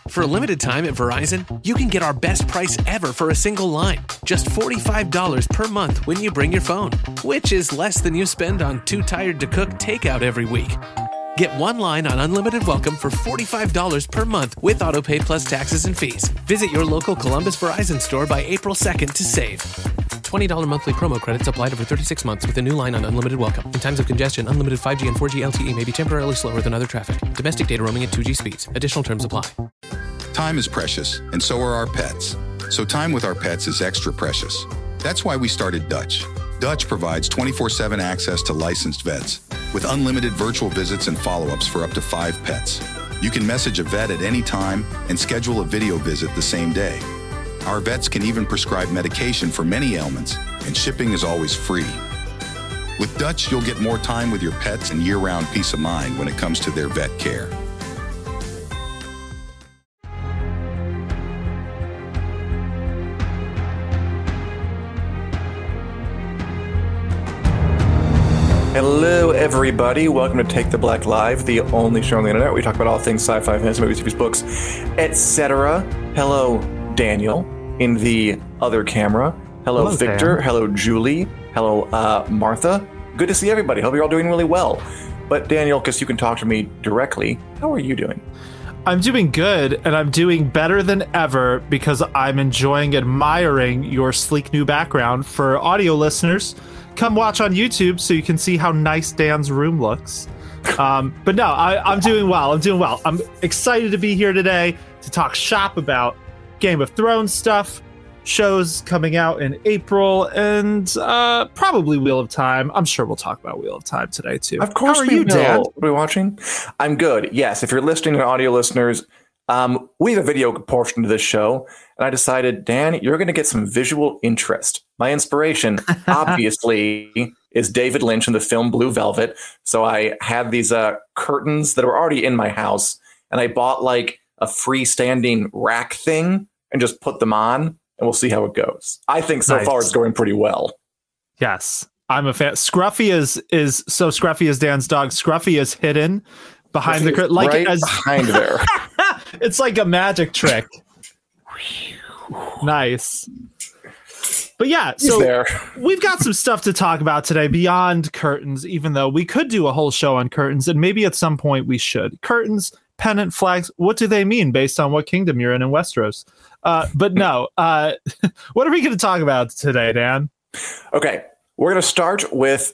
For a limited time at Verizon, you can get our best price ever for a single line. Just $45 per month when you bring your phone, which is less than you spend on Too Tired to Cook takeout every week. Get one line on Unlimited Welcome for $45 per month with AutoPay plus taxes and fees. Visit your local Columbus Verizon store by April 2nd to save. $20 monthly promo credits applied over 36 months with a new line on Unlimited Welcome. In times of congestion, unlimited 5G and 4G LTE may be temporarily slower than other traffic. Domestic data roaming at 2G speeds. Additional terms apply. Time is precious, and so are our pets. So time with our pets is extra precious. That's why we started Dutch. Dutch provides 24/7 access to licensed vets with unlimited virtual visits and follow-ups for up to 5 pets. You can message a vet at any time and schedule a video visit the same day. Our vets can even prescribe medication for many ailments, and shipping is always free. With Dutch, you'll get more time with your pets and year-round peace of mind when it comes to their vet care. Hello, everybody. Welcome to Take the Black Live, the only show on the internet where we talk about all things sci-fi, fantasy, movies, TVs, books, etc. Hello, Daniel, in the other camera. Hello, Victor. Dan. Hello, Julie. Hello, Martha. Good to see everybody. Hope you're all doing really well. But Daniel, because you can talk to me directly, how are you doing? I'm doing good, and I'm doing better than ever because I'm admiring your sleek new background. For audio listeners, come watch on YouTube so you can see how nice Dan's room looks. But no, I'm doing well. I'm excited to be here today to talk shop about Game of Thrones stuff, shows coming out in April, and probably Wheel of Time. I'm sure we'll talk about Wheel of Time today, too. Of course. How are you, Dan? Are we watching? I'm good. Yes, if you're listening to audio listeners, we have a video portion to this show, and I decided, Dan, you're going to get some visual interest. My inspiration, obviously, is David Lynch in the film Blue Velvet. So I had these curtains that were already in my house, and I bought like a freestanding rack thing and just put them on, and we'll see how it goes. I think so far it's going pretty well. Yes, I'm a fan. Scruffy is so Scruffy is Dan's dog. Scruffy is hidden behind the curtain, like right behind there. It's like a magic trick. Nice. But yeah, so we've got some stuff to talk about today beyond curtains, even though we could do a whole show on curtains, and maybe at some point we should. Curtains, pennant flags, what do they mean based on what kingdom you're in Westeros? But no, what are we going to talk about today, Dan? Okay, we're going to start with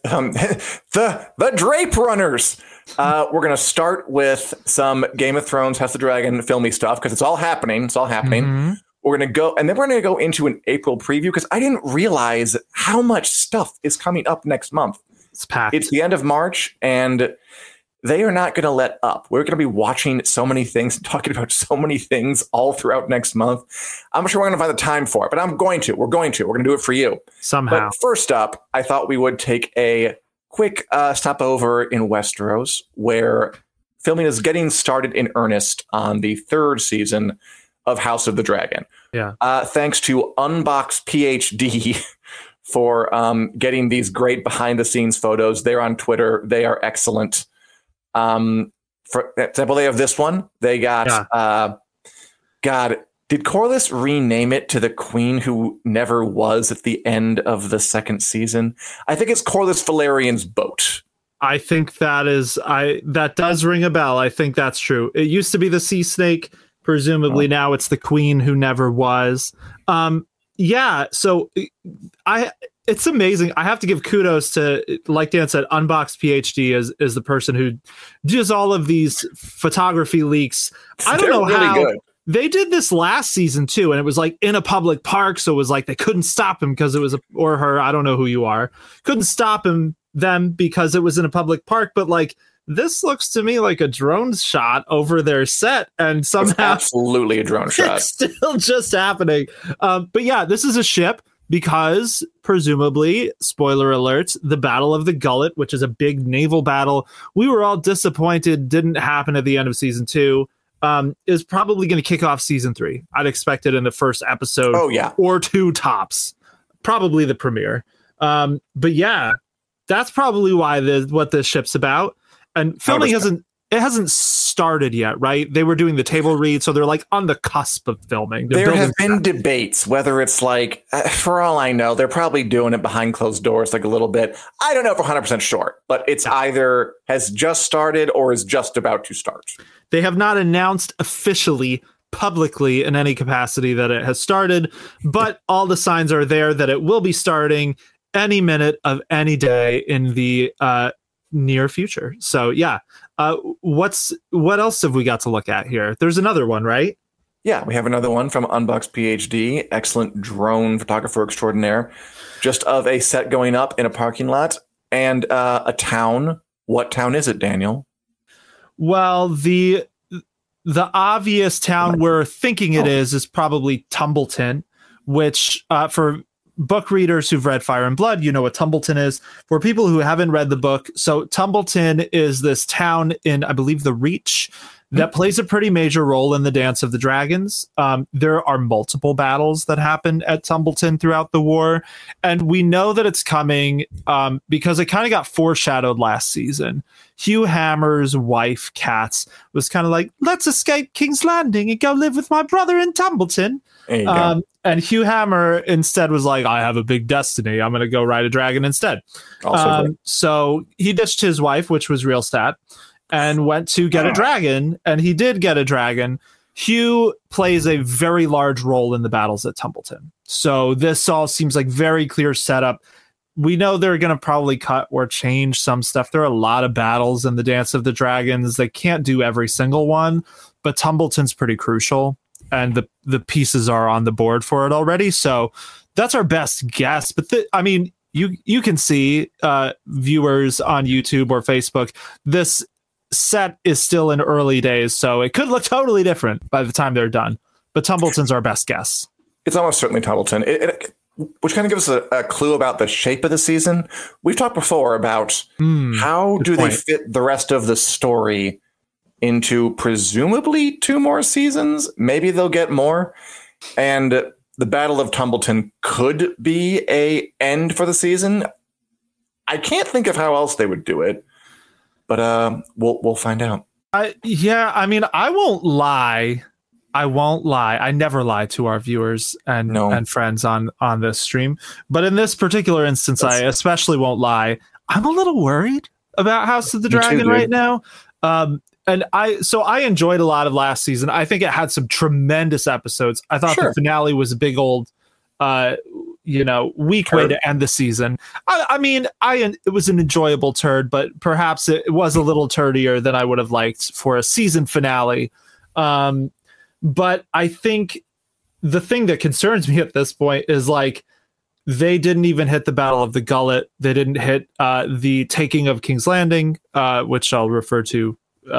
the Drape Runners. We're going to start with some Game of Thrones, House of the Dragon, filmy stuff, because it's all happening. Mm-hmm. We're going to go, and then we're going to go into an April preview, because I didn't realize how much stuff is coming up next month. It's packed. It's the end of March, and they are not going to let up. We're going to be watching so many things, talking about so many things all throughout next month. I'm sure we're going to find the time for it, but We're going to do it for you. Somehow. But first up, I thought we would take a quick stopover in Westeros, where filming is getting started in earnest on the 3rd season of House of the Dragon. Yeah. Thanks to Unbox PhD for getting these great behind-the-scenes photos. They're on Twitter. They are excellent. For example, they have this one. They got, did Corlys rename it to the Queen Who Never Was at the end of the 2nd season? I think it's Corlys Valerian's boat. I think that does ring a bell. I think that's true. It used to be the Sea Snake. Presumably now it's the Queen Who Never Was. Yeah, so it's amazing. I have to give kudos to, like Dan said, Unbox PhD is the person who does all of these photography leaks. I don't know how. Really good. They did this last season too, and it was like in a public park, so it was like they couldn't stop him because it was or her. I don't know who you are. Couldn't stop them because it was in a public park, but like. This looks to me like a drone shot over their set, and somehow it's absolutely a drone shot. It's still just happening. But yeah, this is a ship because presumably, spoiler alert, the Battle of the Gullet, which is a big naval battle, we were all disappointed didn't happen at the end of season 2, is probably going to kick off season 3. I'd expect it in the first episode or 2 tops, probably the premiere. But yeah, that's probably why what this ship's about. And filming hasn't started yet, right? They were doing the table read, so they're like on the cusp of filming. There have been debates whether it's like, for all I know, they're probably doing it behind closed doors, like a little bit. I don't know if 100% sure, but it's either has just started or is just about to start. They have not announced officially, publicly in any capacity that it has started, but all the signs are there that it will be starting any minute of any day in the near future. So yeah, what else have we got to look at here? There's another one, right? Yeah, we have another one from Unbox PhD, excellent drone photographer extraordinaire, just of a set going up in a parking lot and a town. What town is it, Daniel? Well, the obvious town we're thinking it is probably Tumbleton, which for book readers who've read Fire and Blood, you know what Tumbleton is. For people who haven't read the book, so Tumbleton is this town in, I believe, the Reach that plays a pretty major role in the Dance of the Dragons. There are multiple battles that happen at Tumbleton throughout the war, and we know that it's coming because it kind of got foreshadowed last season. Hugh Hammer's wife, Katz, was kind of like, let's escape King's Landing and go live with my brother in Tumbleton. And Hugh Hammer instead was like, I have a big destiny. I'm going to go ride a dragon instead. So he ditched his wife, which was real stat, and went to get a dragon. And he did get a dragon. Hugh plays a very large role in the battles at Tumbleton. So this all seems like very clear setup. We know they're going to probably cut or change some stuff. There are a lot of battles in the Dance of the Dragons. They can't do every single one, but Tumbleton's pretty crucial. And the pieces are on the board for it already. So that's our best guess. But I mean, you can see viewers on YouTube or Facebook, this set is still in early days. So it could look totally different by the time they're done. But Tumbleton's our best guess. It's almost certainly Tumbleton, which kind of gives us a clue about the shape of the season. We've talked before about how do they fit the rest of the story into presumably 2 more seasons. Maybe they'll get more. And the Battle of Tumbleton could be a end for the season. I can't think of how else they would do it, but we'll find out. I mean, I won't lie. I never lie to our viewers and friends on this stream. But in this particular instance, I especially won't lie. I'm a little worried about House of the Dragon right now. And I enjoyed a lot of last season. I think it had some tremendous episodes. I thought the finale was a big old, weak way to end the season. It was an enjoyable turd, but perhaps it was a little turdier than I would have liked for a season finale. But I think the thing that concerns me at this point is like, they didn't even hit the Battle of the Gullet. They didn't hit the taking of King's Landing, which I'll refer to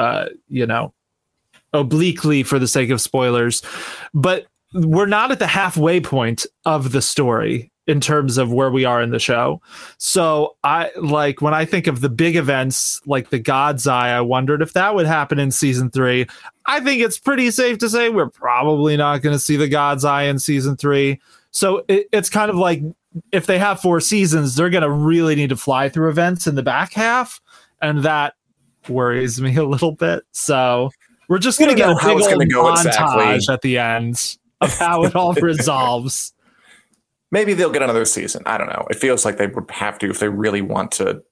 obliquely for the sake of spoilers, but we're not at the halfway point of the story in terms of where we are in the show. So when I think of the big events like the God's Eye, I wondered if that would happen in season 3. I think it's pretty safe to say we're probably not going to see the God's Eye in season 3. So it's kind of like if they have 4 seasons, they're going to really need to fly through events in the back half. And that worries me a little bit. So we're just going to get a big old montage at the end of how it all resolves. Maybe they'll get another season. I don't know. It feels like they would have to if they really want to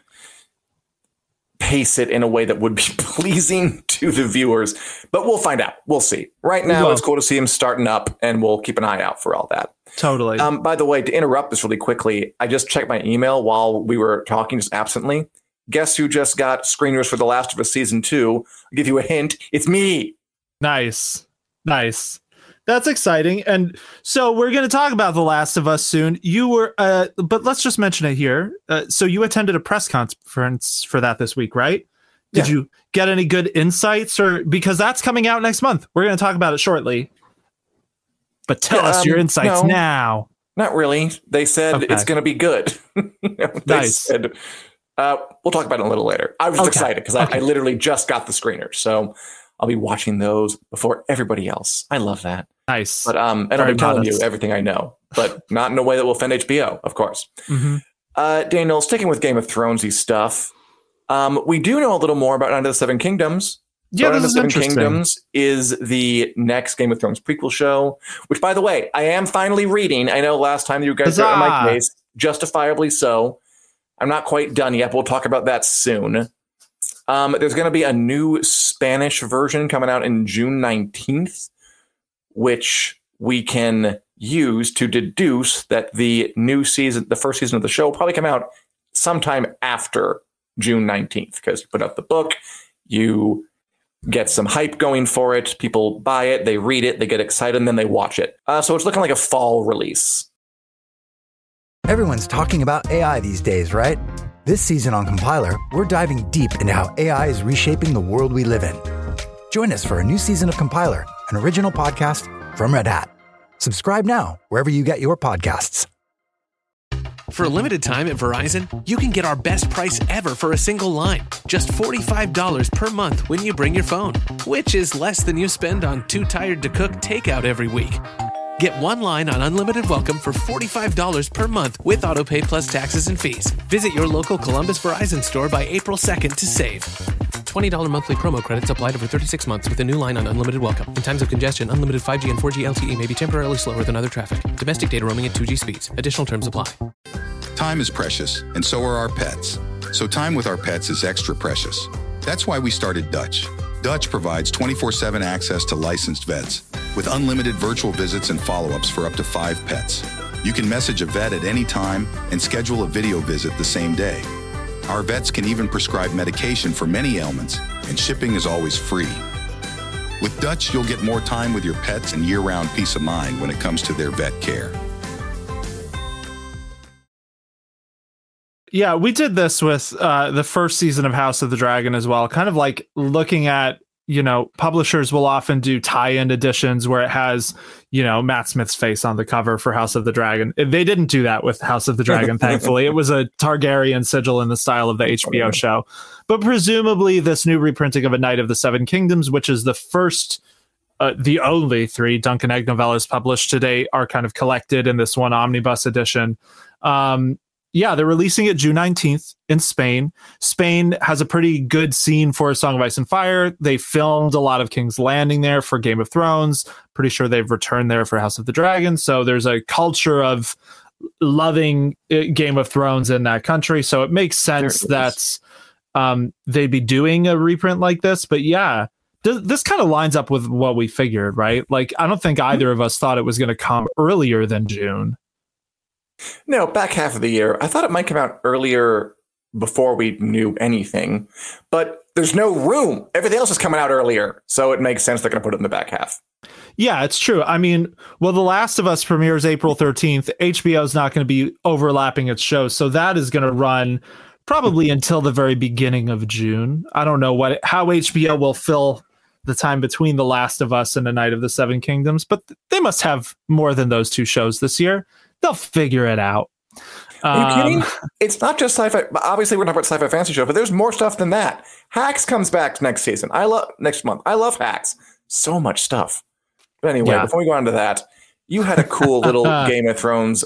pace it in a way that would be pleasing to the viewers. But we'll find out. We'll see. Right now, it's cool to see him starting up, and we'll keep an eye out for all that. Totally. By the way, to interrupt this really quickly, I just checked my email while we were talking just absently. Guess who just got screeners for The Last of Us Season 2? I'll give you a hint. It's me. Nice. That's exciting. And so we're going to talk about The Last of Us soon. You were, but let's just mention it here. So you attended a press conference for that this week, right? Did you get any good insights because that's coming out next month? We're going to talk about it shortly. But tell us your insights now. Not really. They said it's going to be good. They said... we'll talk about it a little later. I was excited because I literally just got the screener, so I'll be watching those before everybody else. I love that. Nice. But and I'll be telling you everything I know, but not in a way that will offend HBO, of course. Daniel, sticking with Game of Thronesy stuff, we do know a little more about Night of the Seven Kingdoms. Yeah, Throne of this the is Seven interesting. Kingdoms is the next Game of Thrones prequel show, which, by the way, I am finally reading. I know last time you guys got in my Huzzah! case, justifiably so. I'm not quite done yet, but we'll talk about that soon. There's going to be a new Spanish version coming out in June 19th, which we can use to deduce that the new season, the first season of the show, will probably come out sometime after June 19th, because you put out the book, you get some hype going for it, people buy it, they read it, they get excited, and then they watch it. So it's looking like a fall release. Everyone's talking about AI these days, right? This season on Compiler, we're diving deep into how AI is reshaping the world we live in. Join us for a new season of Compiler, an original podcast from Red Hat. Subscribe now wherever you get your podcasts. For a limited time at Verizon, you can get our best price ever for a single line. Just $45 per month when you bring your phone, which is less than you spend on Too Tired to Cook takeout every week. Get one line on Unlimited Welcome for $45 per month with autopay plus taxes and fees. Visit your local Columbus Verizon store by April 2nd to save. $20 monthly promo credits applied over 36 months with a new line on Unlimited Welcome. In times of congestion, unlimited 5G and 4G LTE may be temporarily slower than other traffic. Domestic data roaming at 2G speeds. Additional terms apply. Time is precious, and so are our pets. So time with our pets is extra precious. That's why we started Dutch. Dutch provides 24/7 access to licensed vets with unlimited virtual visits and follow-ups for up to 5 pets. You can message a vet at any time and schedule a video visit the same day. Our vets can even prescribe medication for many ailments, and shipping is always free. With Dutch, you'll get more time with your pets and year-round peace of mind when it comes to their vet care. Yeah, we did this with the first season of House of the Dragon as well. Kind of like looking at, publishers will often do tie-in editions where it has, Matt Smith's face on the cover for House of the Dragon. They didn't do that with House of the Dragon, thankfully. It was a Targaryen sigil in the style of the HBO show. But presumably this new reprinting of A Knight of the Seven Kingdoms, which is the first, the only 3 Duncan Egg novellas published to date, are kind of collected in this one omnibus edition. Yeah, they're releasing it June 19th in Spain. Spain has a pretty good scene for A Song of Ice and Fire. They filmed a lot of King's Landing there for Game of Thrones. Pretty sure they've returned there for House of the Dragon. So there's a culture of loving Game of Thrones in that country. So it makes sense that they'd be doing a reprint like this. But yeah, this kind of lines up with what we figured, right? Like, I don't think either of us thought it was going to come earlier than June. No, back half of the year. I thought it might come out earlier before we knew anything, but there's no room. Everything else is coming out earlier, so it makes sense they're going to put it in the back half. Yeah, it's true. I mean, well, The Last of Us premieres April 13th. HBO is not going to be overlapping its shows, so that is going to run probably until the very beginning of June. I don't know how HBO will fill the time between The Last of Us and A Knight of the Seven Kingdoms, but they must have more than those 2 shows this year. They'll figure it out. Are you kidding? It's not just sci-fi. Obviously, we're talking about sci-fi fantasy show, but there's more stuff than that. Hacks comes back next month. I love Hacks. So much stuff. But anyway, Before we go on to that, you had a cool little Game of Thrones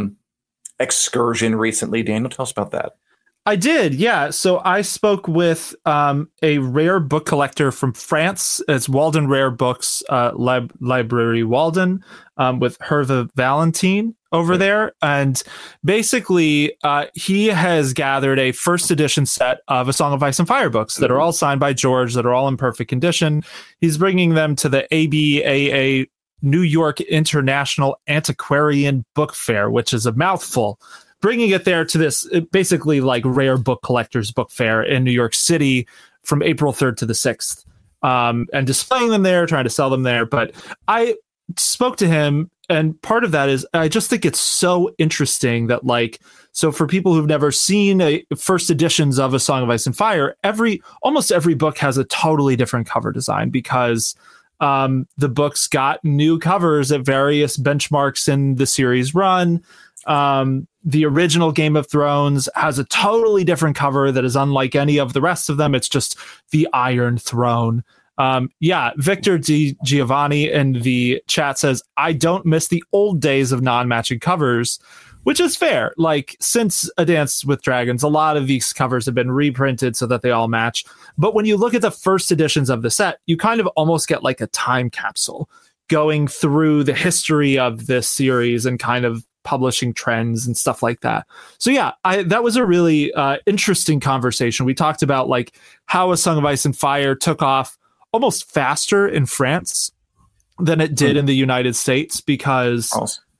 excursion recently. Daniel, tell us about that. I did, yeah. So I spoke with a rare book collector from France. It's Walden Rare Books, Library Walden, with Hervé Valentin over there. And basically, he has gathered a first edition set of A Song of Ice and Fire books that are all signed by George, that are all in perfect condition. He's bringing them to the ABAA New York International Antiquarian Book Fair, which is a mouthful. Bringing it there to this basically like rare book collectors book fair in New York City from April 3rd to the 6th, and displaying them there, trying to sell them there. But I spoke to him, and part of that is I just think it's so interesting that, like, so for people who've never seen first editions of A Song of Ice and Fire, almost every book has a totally different cover design because the books got new covers at various benchmarks in the series run. The original Game of Thrones has a totally different cover that is unlike any of the rest of them. It's just the Iron Throne. Yeah, Victor Di Giovanni in the chat says, I don't miss the old days of non-matching covers, which is fair. Like, since A Dance with Dragons, a lot of these covers have been reprinted so that they all match. But when you look at the first editions of the set, you kind of almost get like a time capsule going through the history of this series and kind of publishing trends and stuff like that. So yeah, that was a really interesting conversation. We talked about like how A Song of Ice and Fire took off almost faster in France than it did in the United States because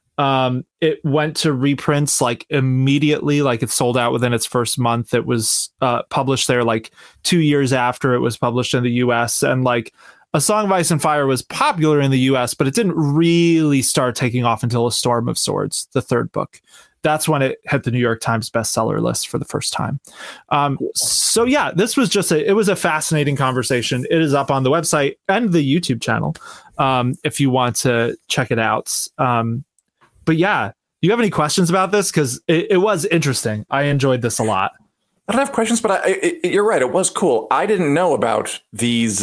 it went to reprints like immediately, like it sold out within its first month. It was published there like 2 years after it was published in the US. And like A Song of Ice and Fire was popular in the US, but it didn't really start taking off until A Storm of Swords, the third book. That's when it hit the New York Times bestseller list for the first time. So yeah, this was just it was a fascinating conversation. It is up on the website and the YouTube channel if you want to check it out. But yeah, do you have any questions about this? Because it was interesting. I enjoyed this a lot. I don't have questions, but you're right. It was cool. I didn't know about these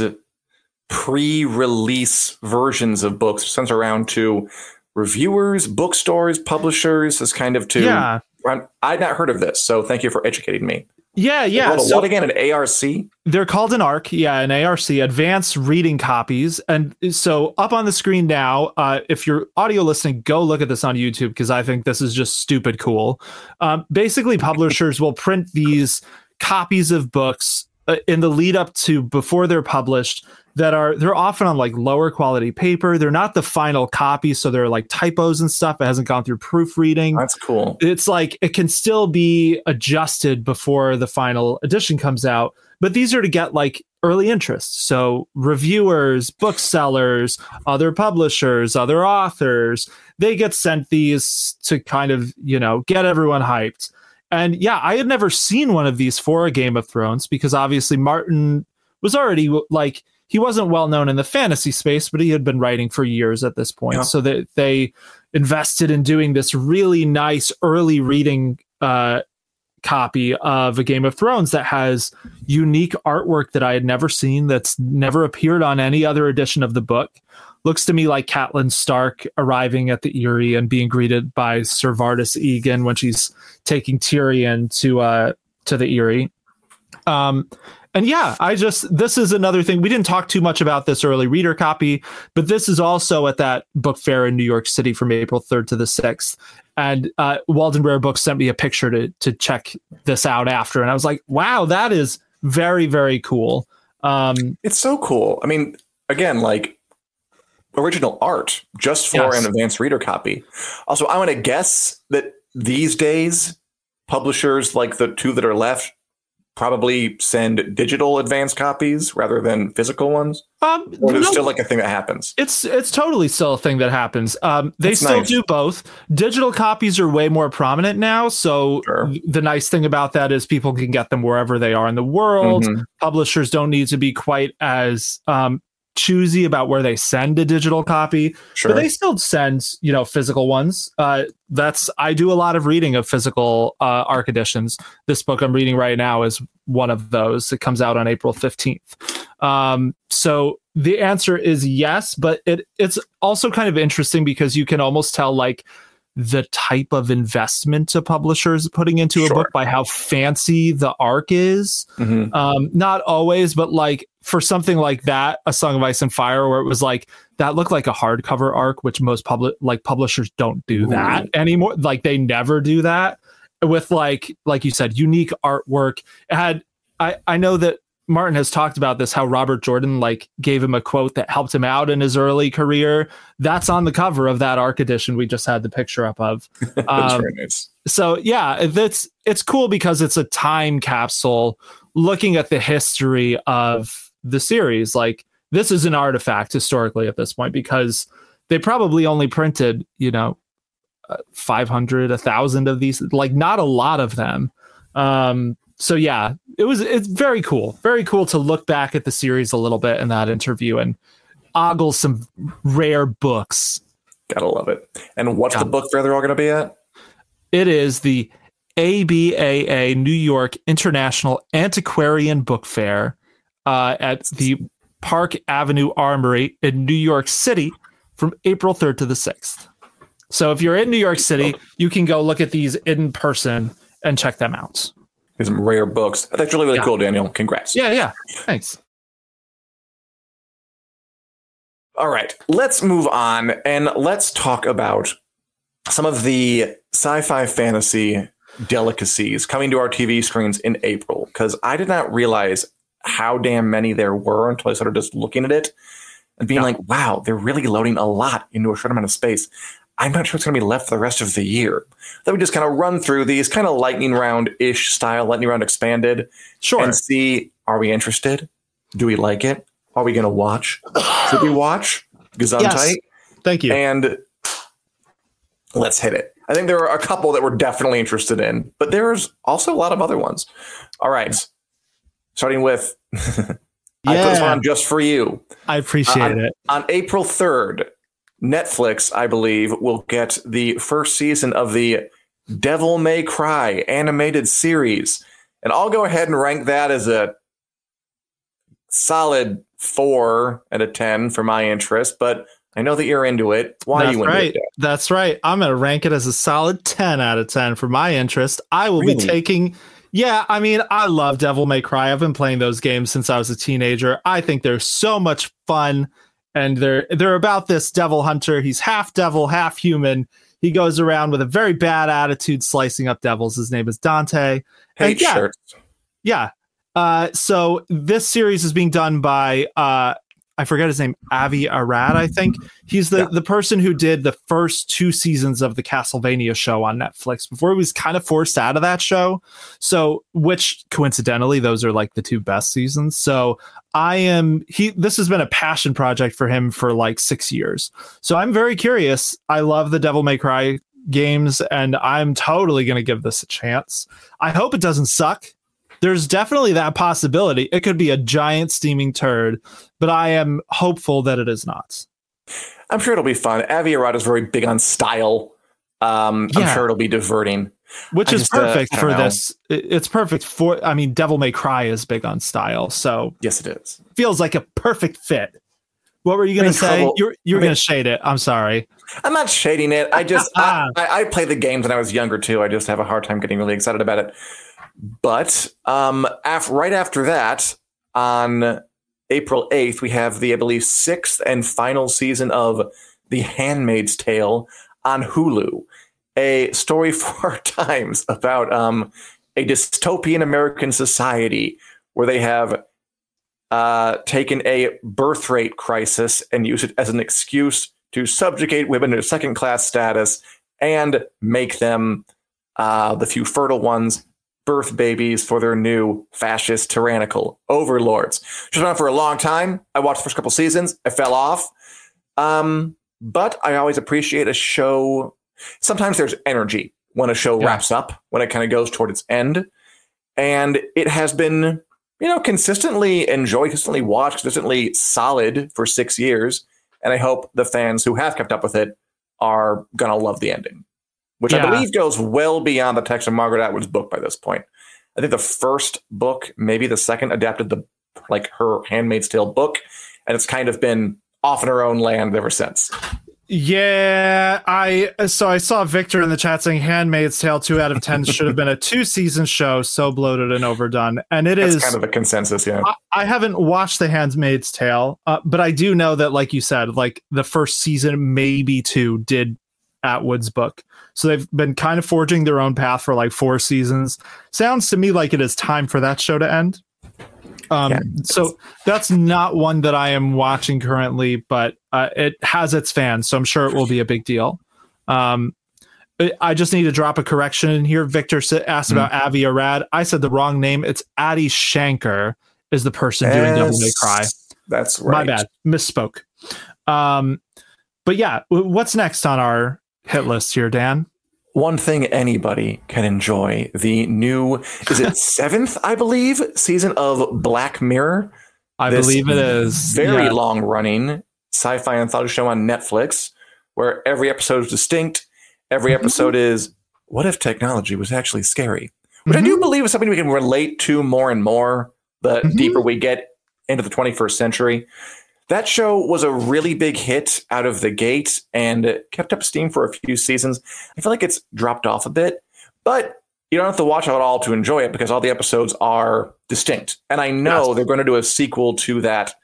pre-release versions of books sent around to reviewers, bookstores, publishers, as kind of to... Yeah. I'd not heard of this, so thank you for educating me. Yeah. So, what again, an ARC? They're called an ARC, an ARC, Advanced Reading Copies. And so up on the screen now, if you're audio listening, go look at this on YouTube because I think this is just stupid cool. Basically, publishers will print these copies of books in the lead up to before they're published they're often on like lower quality paper. They're not the final copy, so they're like typos and stuff. It hasn't gone through proofreading. That's cool. It's like it can still be adjusted before the final edition comes out, but these are to get like early interest. So reviewers, booksellers, other publishers, other authors, they get sent these to kind of, get everyone hyped. And yeah, I had never seen one of these for a Game of Thrones because obviously Martin was already like, he wasn't well known in the fantasy space, but he had been writing for years at this point. Yeah. So that they invested in doing this really nice early reading copy of A Game of Thrones that has unique artwork that I had never seen, that's never appeared on any other edition of the book. Looks to me like Catelyn Stark arriving at the Eyrie and being greeted by Ser Vardis Egan when she's taking Tyrion to the Eyrie. And yeah, this is another thing. We didn't talk too much about this early reader copy, but this is also at that book fair in New York City from April 3rd to the 6th. And Walden Rare Books sent me a picture to check this out after. And I was like, wow, that is very, very cool. It's so cool. I mean, again, like original art just for an advanced reader copy. Also, I want to guess that these days, publishers like the two that are left probably send digital advanced copies rather than physical ones? Or is it still like a thing that happens? It's totally still a thing that happens. They still do both. Digital copies are way more prominent now. So the nice thing about that is people can get them wherever they are in the world. Mm-hmm. Publishers don't need to be quite as choosy about where they send a digital copy, but they still send, physical ones. I do a lot of reading of physical ARC editions. This book I'm reading right now is one of those. It comes out on April 15th. So the answer is yes, but it's also kind of interesting because you can almost tell like the type of investment a publisher is putting into a book by how fancy the ARC is. Mm-hmm. Not always, but like for something like that, A Song of Ice and Fire, where it was like, that looked like a hardcover ARC, which most publishers don't do that anymore. Like they never do that with like you said, unique artwork. I know that Martin has talked about this, how Robert Jordan like gave him a quote that helped him out in his early career. That's on the cover of that ARC edition we just had the picture up of. That's very nice. So yeah, it's cool because it's a time capsule looking at the history of the series. Like this is an artifact historically at this point because they probably only printed 500, 1,000 of these, like not a lot of them. So yeah, it's very cool to look back at the series a little bit in that interview and ogle some rare books. Gotta love it. And what's the book fair they're all going to be at? It is the ABAA New York International Antiquarian Book Fair at the Park Avenue Armory in New York City from April 3rd to the 6th. So if you're in New York City, you can go look at these in person and check them out. There's some rare books. That's really, really cool, Daniel. Congrats. Yeah. Thanks. All right, let's move on and let's talk about some of the sci-fi fantasy delicacies coming to our TV screens in April, because I did not realize how damn many there were until I started just looking at it and being like, wow, they're really loading a lot into a short amount of space. I'm not sure what's going to be left for the rest of the year. Let me just kind of run through these kind of lightning round-ish style, lightning round expanded, and see, are we interested? Do we like it? Are we going to watch? Should we watch? Gesundheit? Yes. Thank you. And let's hit it. I think there are a couple that we're definitely interested in, but there's also a lot of other ones. All right. Starting with, I put this one on just for you. I appreciate it. On April 3rd, Netflix, I believe, will get the first season of the Devil May Cry animated series. And I'll go ahead and rank that as a solid 4 out of 10 for my interest, but I know that you're into it. Why are you into it? That's right. I'm going to rank it as a solid 10 out of 10 for my interest. I will be taking... Yeah, I mean, I love Devil May Cry. I've been playing those games since I was a teenager. I think they're so much fun, and they're about this devil hunter. He's half devil, half human. He goes around with a very bad attitude, slicing up devils. His name is Dante. Hate shirts. Yeah. So this series is being done by I forget his name, Avi Arad, I think. He's the person who did the first 2 seasons of the Castlevania show on Netflix before he was kind of forced out of that show. So, which coincidentally, those are like the 2 best seasons. So this has been a passion project for him for like 6 years. So I'm very curious. I love the Devil May Cry games, and I'm totally going to give this a chance. I hope it doesn't suck. There's definitely that possibility. It could be a giant steaming turd, but I am hopeful that it is not. I'm sure it'll be fun. Avi Arad is very big on style. I'm sure it'll be diverting. Which is perfect for this. It's perfect for, I mean, Devil May Cry is big on style. So yes, it is. Feels like a perfect fit. What were you going to say? You're going to shade it. I'm sorry. I'm not shading it. I just, I played the games when I was younger too. I just have a hard time getting really excited about it. But right after that, on April 8th, we have the, I believe, 6th and final season of The Handmaid's Tale on Hulu. A story for our times about a dystopian American society where they have taken a birth rate crisis and used it as an excuse to subjugate women to second-class status and make them, the few fertile ones, birth babies for their new fascist tyrannical overlords. Just went on for a long time. I watched the first couple seasons. I fell off. But I always appreciate a show. Sometimes there's energy when a show wraps up, when it kind of goes toward its end. And it has been, consistently enjoyed, consistently watched, consistently solid for 6 years. And I hope the fans who have kept up with it are going to love the ending, which I believe goes well beyond the text of Margaret Atwood's book by this point. I think the first book, maybe the second, adapted her Handmaid's Tale book, and it's kind of been off in her own land ever since. Yeah, I saw Victor in the chat saying Handmaid's Tale 2 out of 10 should have been a 2-season show, so bloated and overdone. And That's kind of a consensus, yeah. I haven't watched The Handmaid's Tale, but I do know that, like you said, the first season, maybe 2, did Atwood's book. So they've been kind of forging their own path for 4 seasons. Sounds to me like it is time for that show to end. So that's not one that I am watching currently, but it has its fans, so I'm sure it will be a big deal. I just need to drop a correction in here. Victor asked about Avi Arad. I said the wrong name. It's Adi Shankar is the person doing Devil May Cry. That's right. My bad. Misspoke. But yeah, what's next on our hit list here, Dan? One thing anybody can enjoy, the new, is it 7th, I believe, season of Black Mirror? I believe it is. Very long-running sci-fi anthology show on Netflix, where every episode is distinct. Every episode is, what if technology was actually scary? Which I do believe is something we can relate to more and more, the deeper we get into the 21st century. That show was a really big hit out of the gate and it kept up steam for a few seasons. I feel like it's dropped off a bit, but you don't have to watch it at all to enjoy it because all the episodes are distinct. And I know they're going to do a sequel to that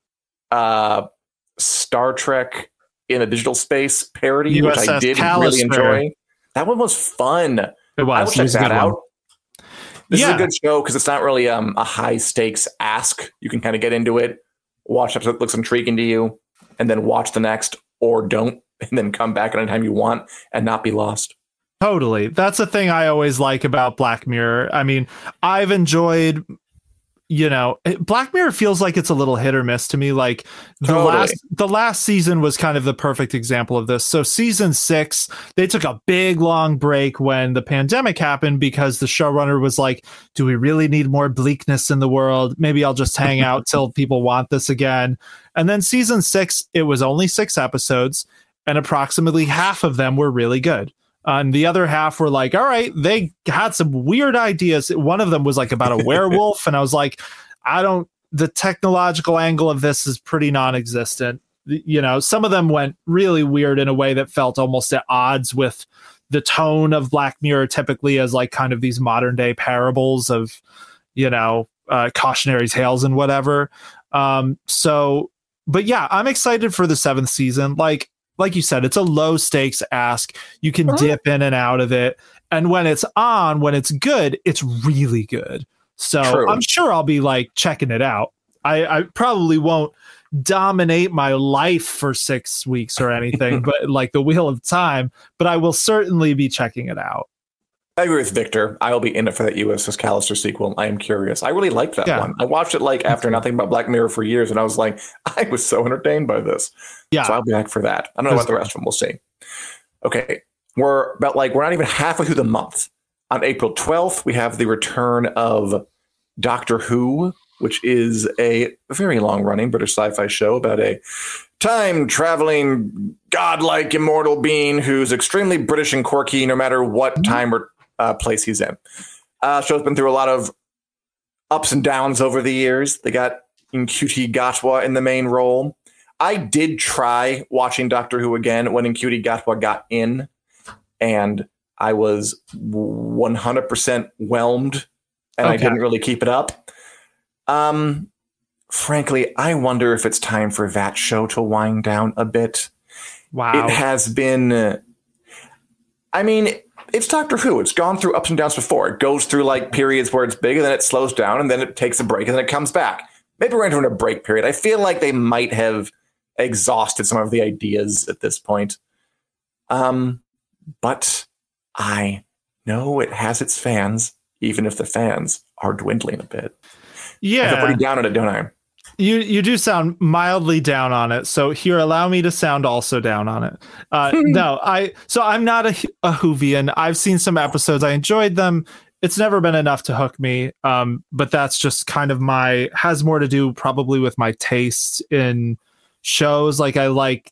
Star Trek in a digital space parody, which I did really enjoy. That one was fun. It was. I will check that out. This is a good show because it's not really a high stakes ask. You can kind of get into it, watch episode that looks intriguing to you, and then watch the next or don't, and then come back anytime you want and not be lost. Totally. That's the thing I always like about Black Mirror. I mean, I've enjoyed, Black Mirror feels like it's a little hit or miss to me. Like the last season was kind of the perfect example of this. So season 6, they took a big long break when the pandemic happened because the showrunner was like, do we really need more bleakness in the world? Maybe I'll just hang out till people want this again. And then season 6, it was only 6 episodes and approximately half of them were really good. And the other half were like, all right, they had some weird ideas. One of them was like about a werewolf. And I was like, the technological angle of this is pretty non-existent. Some of them went really weird in a way that felt almost at odds with the tone of Black Mirror, typically as like kind of these modern day parables of, cautionary tales and whatever. But yeah, I'm excited for the 7th season. Like you said, it's a low stakes ask. You can dip in and out of it. And when it's good, it's really good. So True. I'm sure I'll be like checking it out. I probably won't dominate my life for 6 weeks or anything, but like the Wheel of Time, but I will certainly be checking it out. I agree with Victor. I will be in it for that USS Callister sequel. I am curious. I really liked that one. I watched it after nothing about Black Mirror for years, and I was like, I was so entertained by this. Yeah. So I'll be back for that. I don't know about the rest of them. We'll see. Okay. We're not even halfway through the month. On April 12th, we have the return of Doctor Who, which is a very long-running British sci-fi show about a time-traveling, godlike, immortal being who's extremely British and quirky no matter what time or place he's in. Show's been through a lot of ups and downs over the years. They got Ncuti Gatwa in the main role. I did try watching Doctor Who again when Ncuti Gatwa got in, and I was 100% whelmed, and I didn't really keep it up. Frankly, I wonder if it's time for that show to wind down a bit. Wow. It has been... it's Doctor Who. It's gone through ups and downs before. It goes through periods where it's big and then it slows down and then it takes a break and then it comes back. Maybe we're entering a break period. I feel like they might have exhausted some of the ideas at this point. But I know it has its fans, even if the fans are dwindling a bit. Yeah. I'm pretty down on it, don't I? You do sound mildly down on it. So here, allow me to sound also down on it. No, I'm not a Whovian. I've seen some episodes. I enjoyed them. It's never been enough to hook me. But that's just kind of has more to do probably with my taste in shows. Like I like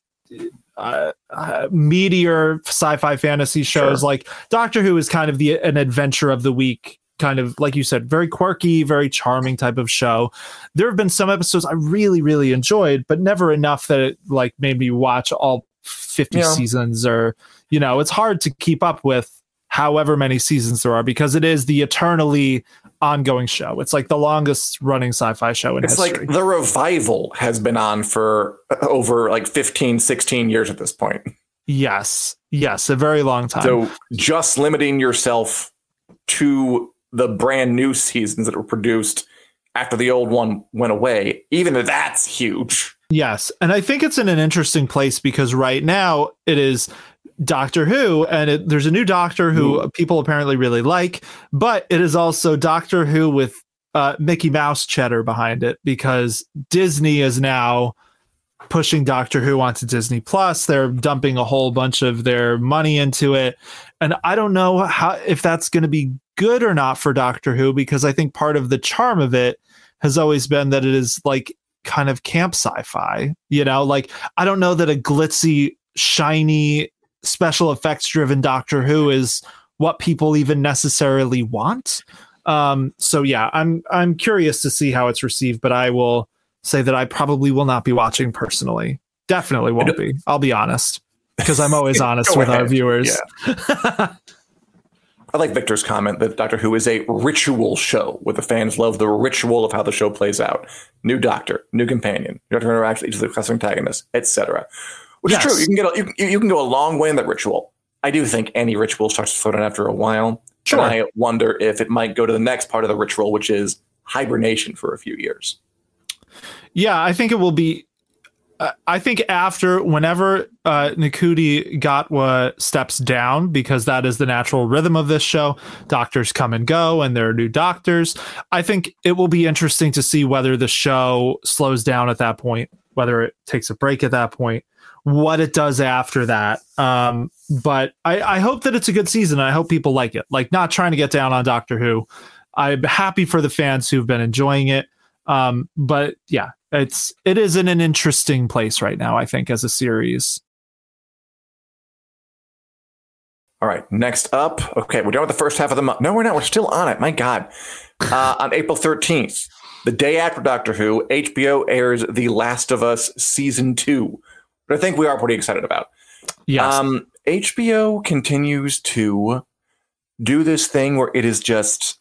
meatier sci-fi fantasy shows. Sure. Like Doctor Who is kind of an adventure of the week. Kind of, like you said, very quirky, very charming type of show. There have been some episodes I really, really enjoyed, but never enough that it made me watch all 50 seasons or, it's hard to keep up with however many seasons there are because it is the eternally ongoing show. It's like the longest running sci-fi show in history. It's like the revival has been on for over 15, 16 years at this point. Yes, a very long time. So just limiting yourself to the brand new seasons that were produced after the old one went away, even that's huge. Yes. And I think it's in an interesting place because right now it is Doctor Who and there's a new Doctor who people apparently really like, but it is also Doctor Who with Mickey Mouse cheddar behind it because Disney is now pushing Doctor Who onto Disney Plus. They're dumping a whole bunch of their money into it. And I don't know if that's going to be good or not for Doctor Who, because I think part of the charm of it has always been that it is kind of camp sci-fi, I don't know that a glitzy, shiny, special effects driven Doctor Who is what people even necessarily want. So yeah, I'm curious to see how it's received, but I will say that I probably will not be watching personally. Definitely won't be. I'll be honest, because I'm always honest with our viewers. Yeah. I like Victor's comment that Doctor Who is a ritual show, where the fans love the ritual of how the show plays out. New Doctor, new companion, new Doctor interaction, each of the classic antagonists, etc. Which is true. You can go a long way in that ritual. I do think any ritual starts to slow down after a while. Sure. And I wonder if it might go to the next part of the ritual, which is hibernation for a few years. Yeah, I think it will be. I think whenever Ncuti Gatwa steps down, because that is the natural rhythm of this show, doctors come and go and there are new doctors. I think it will be interesting to see whether the show slows down at that point, whether it takes a break at that point, what it does after that. But I hope that it's a good season. I hope people like it. Like, not trying to get down on Doctor Who. I'm happy for the fans who've been enjoying it. But yeah, it is in an interesting place right now, I think, as a series. All right, next up. Okay, we're done with the first half of the month. No, we're not. We're still on it. My God. On April 13th, the day after Doctor Who, HBO airs The Last of Us Season 2, but I think we are pretty excited about. Yes. HBO continues to do this thing where it is just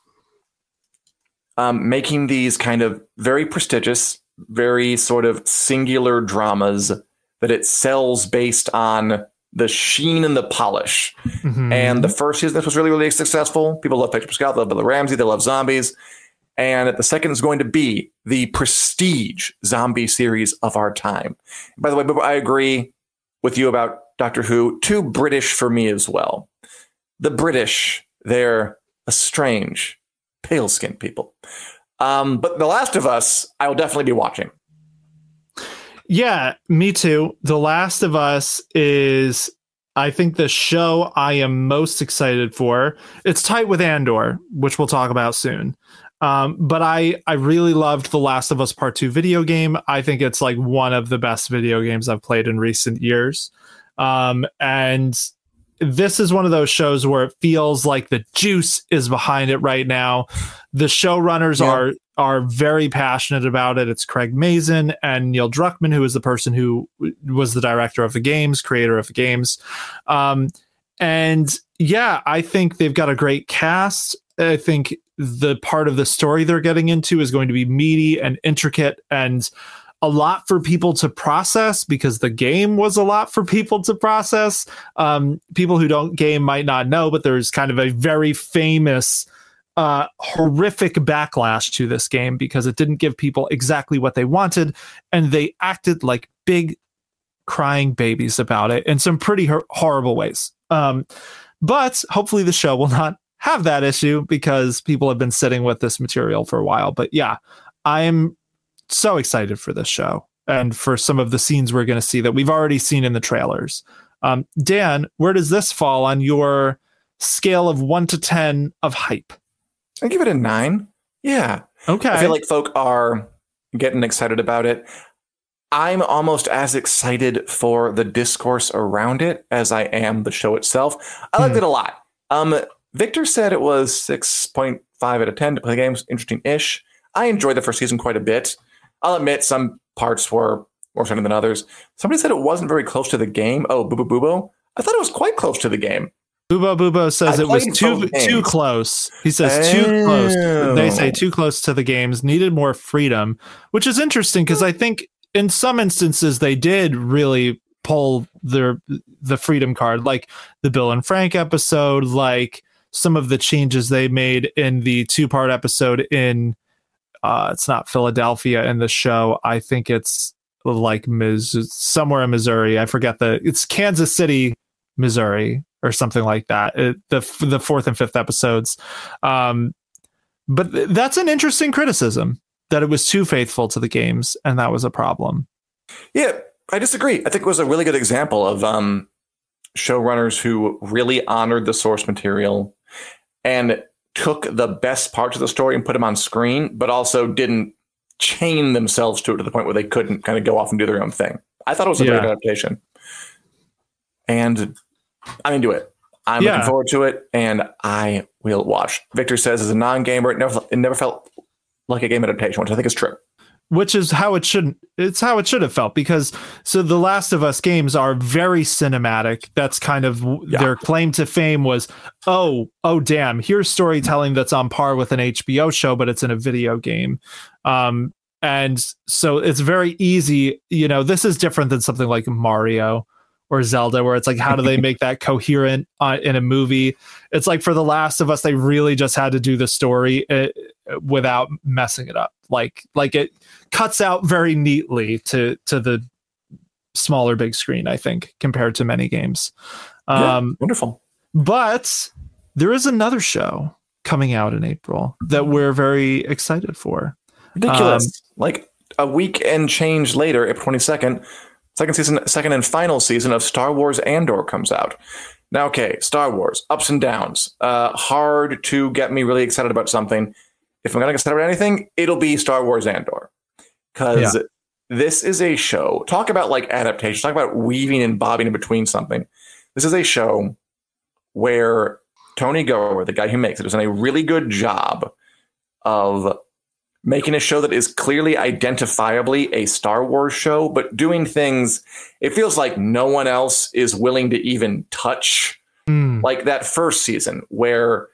making these kind of very prestigious, very sort of singular dramas that it sells based on the sheen and the polish. Mm-hmm. And the first season, this was really, really successful. People love Pedro Pascal, they love Bella Ramsey, they love zombies. And the second is going to be the prestige zombie series of our time. By the way, I agree with you about Doctor Who. Too British for me as well. The British, they're a strange, pale-skinned people. But The Last of Us, I will definitely be watching. Yeah, me too. The Last of Us is, I think, the show I am most excited for. It's tight with Andor, which we'll talk about soon. But I really loved The Last of Us Part 2 video game. I think it's like one of the best video games I've played in recent years. And this is one of those shows where it feels like the juice is behind it right now. The showrunners are very passionate about it. It's Craig Mazin and Neil Druckmann, who is the person who was the director of the games, creator of the games. And yeah, I think they've got a great cast. I think the part of the story they're getting into is going to be meaty and intricate and a lot for people to process, because the game was a lot for people to process. People who don't game might not know, but there's kind of a very famous horrific backlash to this game because it didn't give people exactly what they wanted, and they acted like big crying babies about it in some pretty horrible ways. But hopefully the show will not have that issue, because people have been sitting with this material for a while. But yeah, I'm so excited for this show and for some of the scenes we're going to see that we've already seen in the trailers. Dan, where does this fall on your scale of 1 to 10 of hype? I give it a 9. Yeah. Okay. I feel like folk are getting excited about it. I'm almost as excited for the discourse around it as I am the show itself. I liked it a lot. Victor said it was 6.5 out of 10 to play the games. Interesting-ish. I enjoyed the first season quite a bit. I'll admit some parts were more exciting than others. Somebody said it wasn't very close to the game. Oh, Bubo Bubo. I thought it was quite close to the game. Bubo Bubo says it was too close. He says too close. They say too close to the games, needed more freedom, which is interesting because I think in some instances they did really pull the freedom card, like the Bill and Frank episode, like some of the changes they made in the 2-part episode in it's not Philadelphia in the show. I think it's like somewhere in Missouri. I forget it's Kansas City, Missouri, or something like that. The 4th and 5th episodes. But that's an interesting criticism, that it was too faithful to the games, and that was a problem. Yeah, I disagree. I think it was a really good example of showrunners who really honored the source material and took the best parts of the story and put them on screen, but also didn't chain themselves to it to the point where they couldn't kind of go off and do their own thing. I thought it was a great adaptation. And I'm into it. I'm looking forward to it, and I will watch. Victor says, as a non-gamer, it never felt like a game adaptation, which I think is true. which is how it shouldn't. It's how it should have felt, because so the Last of Us games are very cinematic. That's kind of their claim to fame was, oh damn, here's storytelling that's on par with an HBO show, but it's in a video game. And so it's very easy. This is different than something like Mario or Zelda, where it's like, how do they make that coherent in a movie? It's like for The Last of Us, they really just had to do the story without messing it up. Like it cuts out very neatly to the smaller big screen, I think, compared to many games. Wonderful. But there is another show coming out in April that we're very excited for. Ridiculous. Like a week and change later, April 22nd, second and final season of Star Wars Andor comes out. Now, okay, Star Wars, ups and downs. Hard to get me really excited about something. If I'm going to get excited about anything, it'll be Star Wars Andor. Because this is a show. Talk about like adaptation. Talk about weaving and bobbing in between something. This is a show where Tony Goer, the guy who makes it, has done a really good job of making a show that is clearly identifiably a Star Wars show, but doing things it feels like no one else is willing to even touch. Like that first season where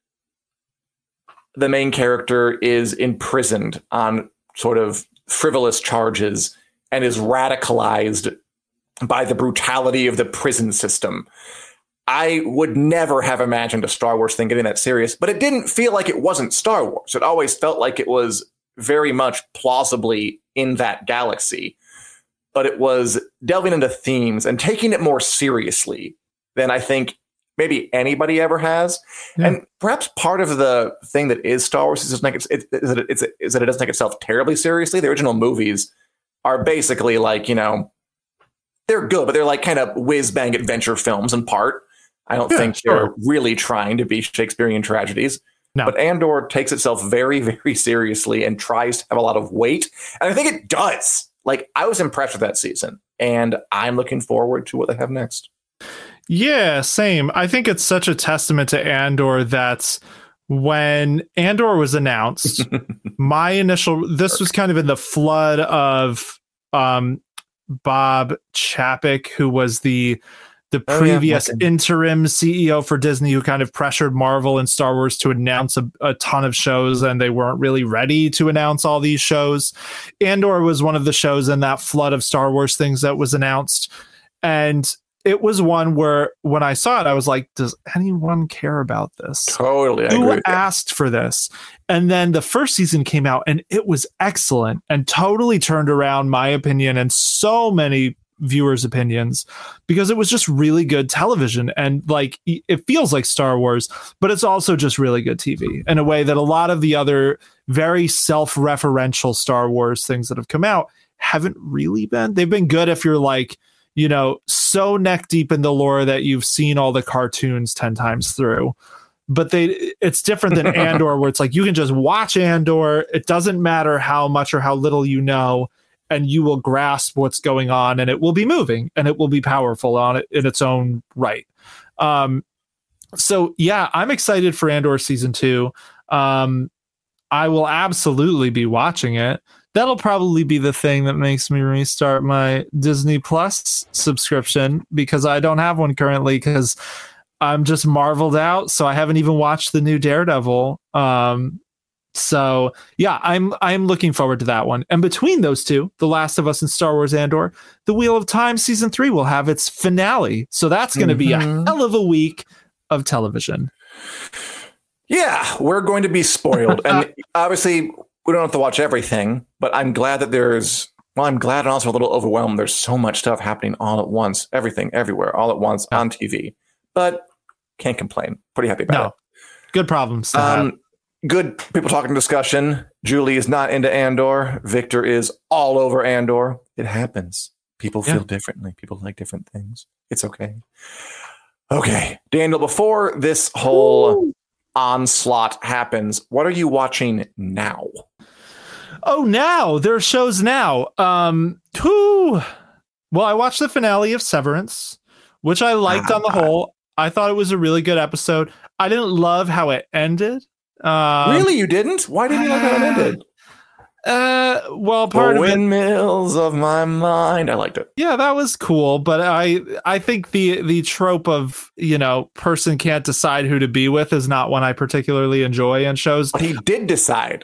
the main character is imprisoned on sort of frivolous charges and is radicalized by the brutality of the prison system. I would never have imagined a Star Wars thing getting that serious, but it didn't feel like it wasn't Star Wars. It always felt like it was very much plausibly in that galaxy, but it was delving into themes and taking it more seriously than I think maybe anybody ever has. Yeah. And perhaps part of the thing that is Star Wars is that it doesn't take itself terribly seriously. The original movies are basically like, they're good, but they're like kind of whiz-bang adventure films in part. I don't think they're really trying to be Shakespearean tragedies. No. But Andor takes itself very, very seriously and tries to have a lot of weight. And I think it does. Like, I was impressed with that season, and I'm looking forward to what they have next. Yeah, same. I think it's such a testament to Andor that when Andor was announced, this was kind of in the flood of Bob Chapek, who was the previous interim CEO for Disney, who kind of pressured Marvel and Star Wars to announce a ton of shows, and they weren't really ready to announce all these shows. Andor was one of the shows in that flood of Star Wars things that was announced. And it was one where when I saw it, I was like, does anyone care about this? Totally. Who asked for this? And then the first season came out and it was excellent and totally turned around my opinion and so many viewers' opinions, because it was just really good television. And like, it feels like Star Wars, but it's also just really good TV in a way that a lot of the other very self-referential Star Wars things that have come out haven't really been. They've been good if you're like, so neck deep in the lore that you've seen all the cartoons 10 times through. But it's different than Andor, where it's like you can just watch Andor. It doesn't matter how much or how little you know, and you will grasp what's going on, and it will be moving and it will be powerful on it in its own right. So yeah, I'm excited for Andor season 2. I will absolutely be watching it. That'll probably be the thing that makes me restart my Disney Plus subscription, because I don't have one currently because I'm just marveled out. So I haven't even watched the new Daredevil. So yeah, I'm looking forward to that one. And between those two, The Last of Us and Star Wars Andor, The Wheel of Time season 3 will have its finale. So that's going to be a hell of a week of television. Yeah, we're going to be spoiled. And obviously we don't have to watch everything, but I'm glad that I'm glad and also a little overwhelmed. There's so much stuff happening all at once, everything, everywhere, all at once on TV, but can't complain. Pretty happy about it. Good problems. Good people talking discussion. Julie is not into Andor. Victor is all over Andor. It happens. People feel differently. People like different things. It's okay. Okay, Daniel, before this whole onslaught happens, what are you watching now? Oh, now there are shows now. Well, I watched the finale of Severance, which I liked on the whole. I thought it was a really good episode. I didn't love how it ended. Really, you didn't? Why didn't you like how it ended? Well, part the of it, windmills of my mind. I liked it. yeah, that was cool, but I think the trope of, person can't decide who to be with is not one I particularly enjoy in shows. But he did decide.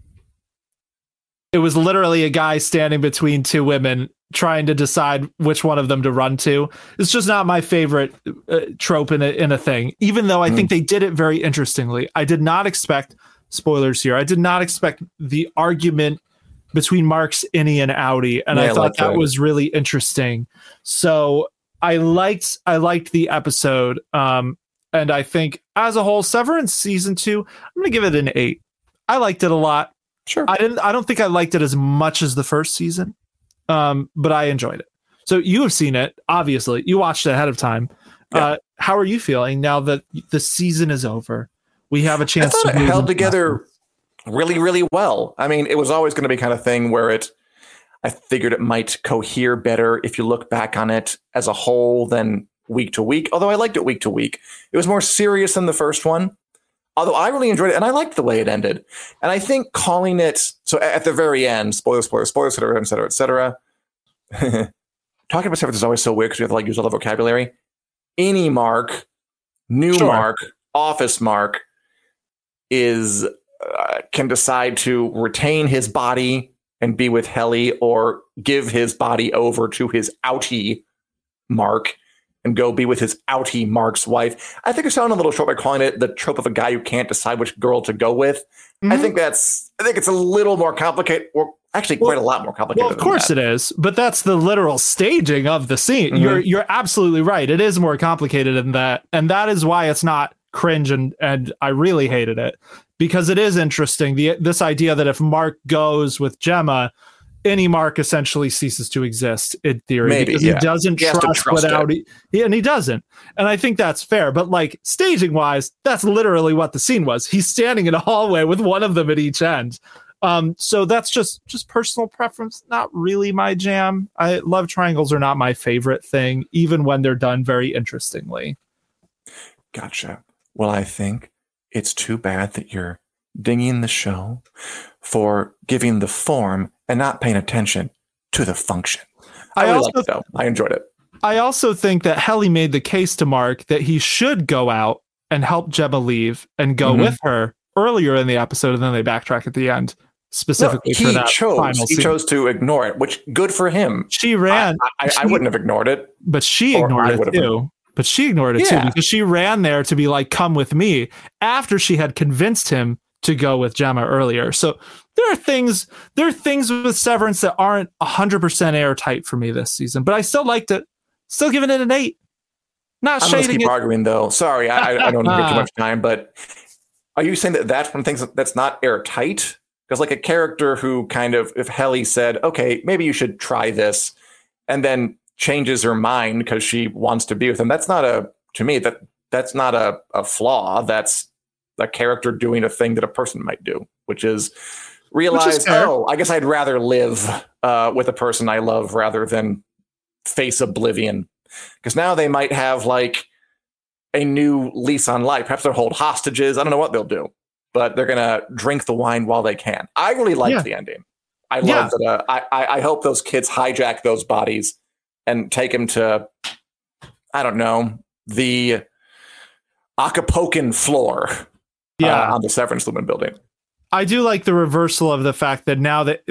It was literally a guy standing between two women trying to decide which one of them to run to. It's just not my favorite trope in a thing, even though I think they did it very interestingly. I did not expect, spoilers here, I did not expect the argument between Mark's innie and outie, and I thought that was really interesting. So I liked the episode, and I think as a whole, Severance season 2, I'm going to give it an 8. I liked it a lot. Sure. I don't think I liked it as much as the first season, but I enjoyed it. So you have seen it, obviously. You watched it ahead of time. Yeah. How are you feeling now that the season is over? We have a chance to it held together really, really well. I mean, it was always going to be kind of thing where I figured it might cohere better if you look back on it as a whole than week to week. Although I liked it week to week. It was more serious than the first one. Although I really enjoyed it, and I liked the way it ended. And I think calling it, so at the very end, spoilers, et cetera, et cetera. Talking about Severance is always so weird because we have to use all the vocabulary. Any Mark, new Mark, office Mark is can decide to retain his body and be with Helly, or give his body over to his outie Mark and go be with his outie Mark's wife. I think it's sounding a little short by calling it the trope of a guy who can't decide which girl to go with. Mm-hmm. I think it's a little more complicated, or actually quite a lot more complicated. Well, of course it is, but that's the literal staging of the scene. Mm-hmm. You're absolutely right. It is more complicated than that, and that is why it's not cringe, and I really hated it, because it is interesting. This idea that if Mark goes with Gemma, any Mark essentially ceases to exist in theory. Maybe, because he doesn't trust without and he doesn't. And I think that's fair. But staging wise, that's literally what the scene was. He's standing in a hallway with one of them at each end. So that's just personal preference, not really my jam. Love triangles are not my favorite thing, even when they're done very interestingly. Gotcha. Well, I think it's too bad that you're dinging the show for giving the form and not paying attention to the function. I really liked it, though. I enjoyed it. I also think that Helly made the case to Mark that he should go out and help Gemma leave and go with her earlier in the episode, and then they backtrack at the end specifically for that final scene. He chose to ignore it, which good for him. She ran. I wouldn't have ignored it. But she ignored it too. But she ignored it too, because she ran there to be like, come with me, after she had convinced him to go with Gemma earlier. So there are things with Severance that aren't 100% airtight for me this season, but I still liked it. Still giving it an 8. Not I'm shading keep it. arguing though. Sorry, I don't give too much time, but are you saying that that's one of the things that's not airtight? Because a character who kind of, if Helly said, okay, maybe you should try this, and then changes her mind because she wants to be with him, that's not that's not a flaw. That's a character doing a thing that a person might do, which is realize, I guess I'd rather live with a person I love rather than face oblivion. Because now they might have a new lease on life. Perhaps they'll hold hostages. I don't know what they'll do, but they're going to drink the wine while they can. I really liked the ending. I love that. I hope those kids hijack those bodies and take them to, I don't know, the Acapulcan floor. On the Severance Lumen building. I do like the reversal of the fact that now that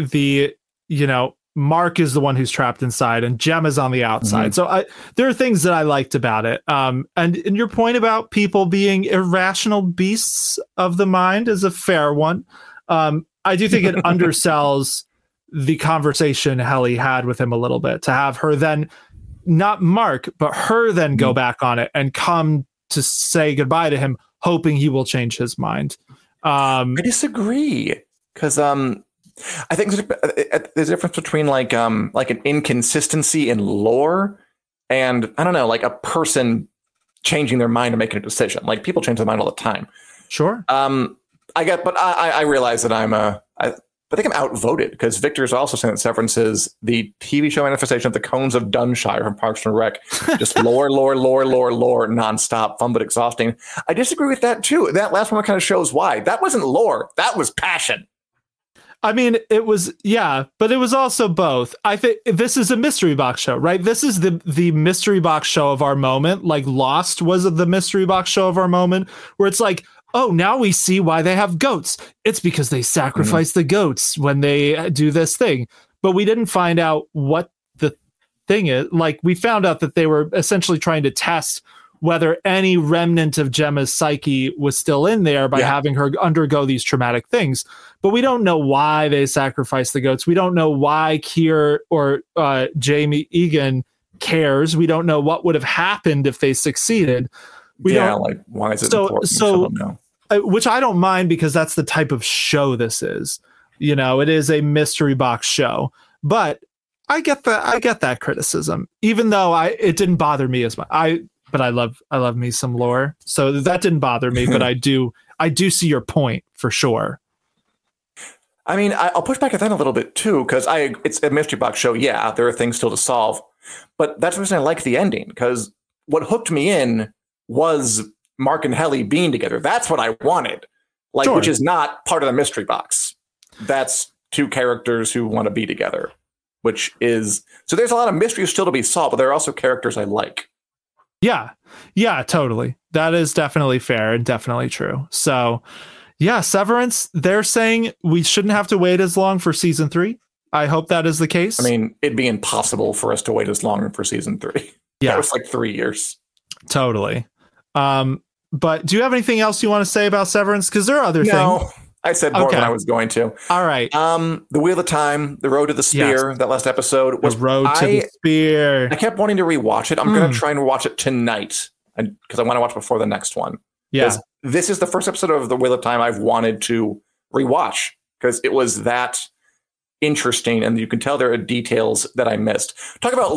Mark is the one who's trapped inside and Gemma's on the outside. Mm-hmm. So there are things that I liked about it. And your point about people being irrational beasts of the mind is a fair one. I do think it undersells the conversation Helly had with him a little bit, to have her then, not Mark, but her then go back on it and come to say goodbye to him, hoping he will change his mind. I disagree, because I think there's a difference between an inconsistency in lore and, I don't know, a person changing their mind and making a decision. People change their mind all the time. Sure. I realize that I think I'm outvoted, because Victor's also saying that Severance is the TV show manifestation of the Cones of Dunshire from Parks and Rec. Just lore, nonstop, fun but exhausting. I disagree with that too. That last one kind of shows why. That wasn't lore. That was passion. I mean, it was, yeah, but it was also both. I think this is a mystery box show, right? This is the mystery box show of our moment. Like Lost was the mystery box show of our moment, where it's like, oh, now we see why they have goats. It's because they sacrifice the goats when they do this thing. But we didn't find out what the thing is. Like, we found out that they were essentially trying to test whether any remnant of Gemma's psyche was still in there by having her undergo these traumatic things. But we don't know why they sacrificed the goats. We don't know why Keir or Jamie Egan cares. We don't know what would have happened if they succeeded. Like, why is it important? So which I don't mind, because that's the type of show this is. You know, it is a mystery box show. But I get that criticism, even though it didn't bother me as much. But I love me some lore, so that didn't bother me. But I do see your point for sure. I mean, I'll push back at that a little bit too, because it's a mystery box show. Yeah, there are things still to solve, but that's the reason I like the ending, because what hooked me in was Mark and Helly being together. That's what I wanted, which is not part of the mystery box. That's two characters who want to be together, which is so. There's a lot of mysteries still to be solved, but there are also characters I like. Yeah, totally. That is definitely fair and definitely true. So, yeah, Severance, they're saying we shouldn't have to wait as long for season 3. I hope that is the case. I mean, it'd be impossible for us to wait as long for season 3. Yeah, that was like 3 years. Totally. But do you have anything else you want to say about Severance? Because there are other things. I said more than I was going to. All right. The Wheel of Time, The Road to the Spear, that last episode was The Road to the Spear. I kept wanting to rewatch it. I'm going to try and watch it tonight because I want to watch before the next one. Yeah. This is the first episode of The Wheel of Time I've wanted to rewatch because it was that interesting, and you can tell there are details that I missed. Talk about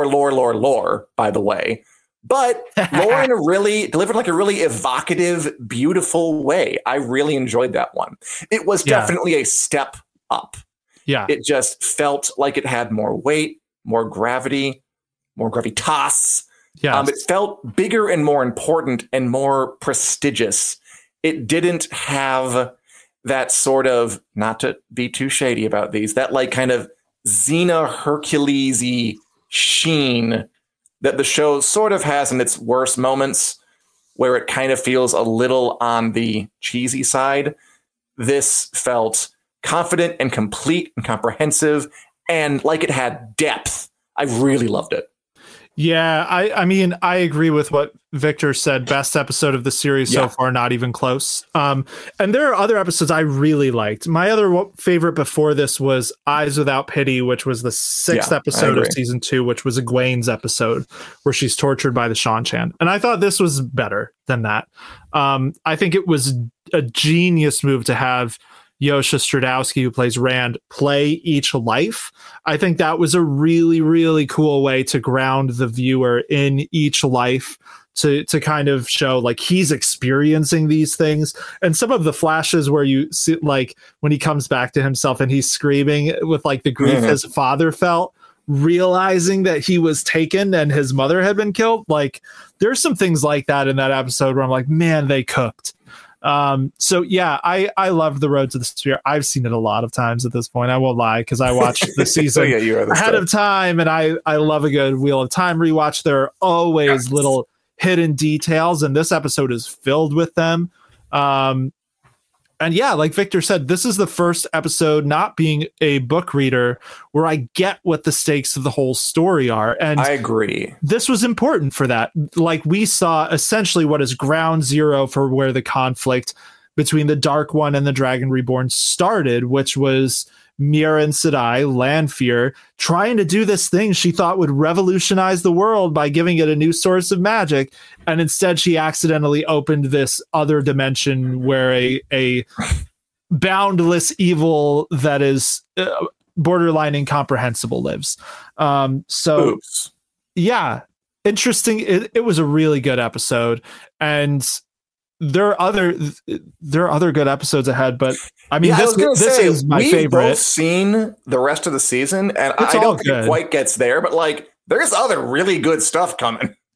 lore, by the way. But lore delivered like a really evocative, beautiful way. I really enjoyed that one. It was definitely a step up. Yeah. It just felt like it had more weight, more gravity, more gravitas. Yeah. It felt bigger and more important and more prestigious. It didn't have that sort of, not to be too shady about these, that like kind of Xena Hercules-y sheen that the show sort of has in its worst moments, where it kind of feels a little on the cheesy side. This felt confident and complete and comprehensive, and like it had depth. I really loved it. Yeah, I mean, I agree with what Victor said. Best episode of the series so far, not even close. And there are other episodes I really liked. My other favorite before this was Eyes Without Pity, which was the 6th episode of season 2, which was Egwene's episode where she's tortured by the Shan-Chan. And I thought this was better than that. I think it was a genius move to have Yosha Stradowski, who plays Rand, play each life. I think that was a really, really cool way to ground the viewer in each life, to kind of show like he's experiencing these things. And some of the flashes where you see like when he comes back to himself and he's screaming with like the grief his father felt, realizing that he was taken and his mother had been killed. Like there's some things like that in that episode where I'm like, man, they cooked. So yeah, I love The Road to the Spear. I've seen it a lot of times at this point. I won't lie, because I watched the season ahead of time, and I love a good Wheel of Time rewatch. There are always little hidden details, and this episode is filled with them. And yeah, like Victor said, this is the first episode, not being a book reader, where I get what the stakes of the whole story are. And I agree. This was important for that. Like we saw essentially what is ground zero for where the conflict between the Dark One and the Dragon Reborn started, which was Mira Sedai, Lanfear, trying to do this thing she thought would revolutionize the world by giving it a new source of magic, and instead she accidentally opened this other dimension where a boundless evil that is borderline incomprehensible lives. Oops. Yeah, interesting. It was a really good episode, and there are other good episodes ahead, but I mean, this is my favorite. We've both seen the rest of the season, and I don't think it quite gets there, but like, there's other really good stuff coming.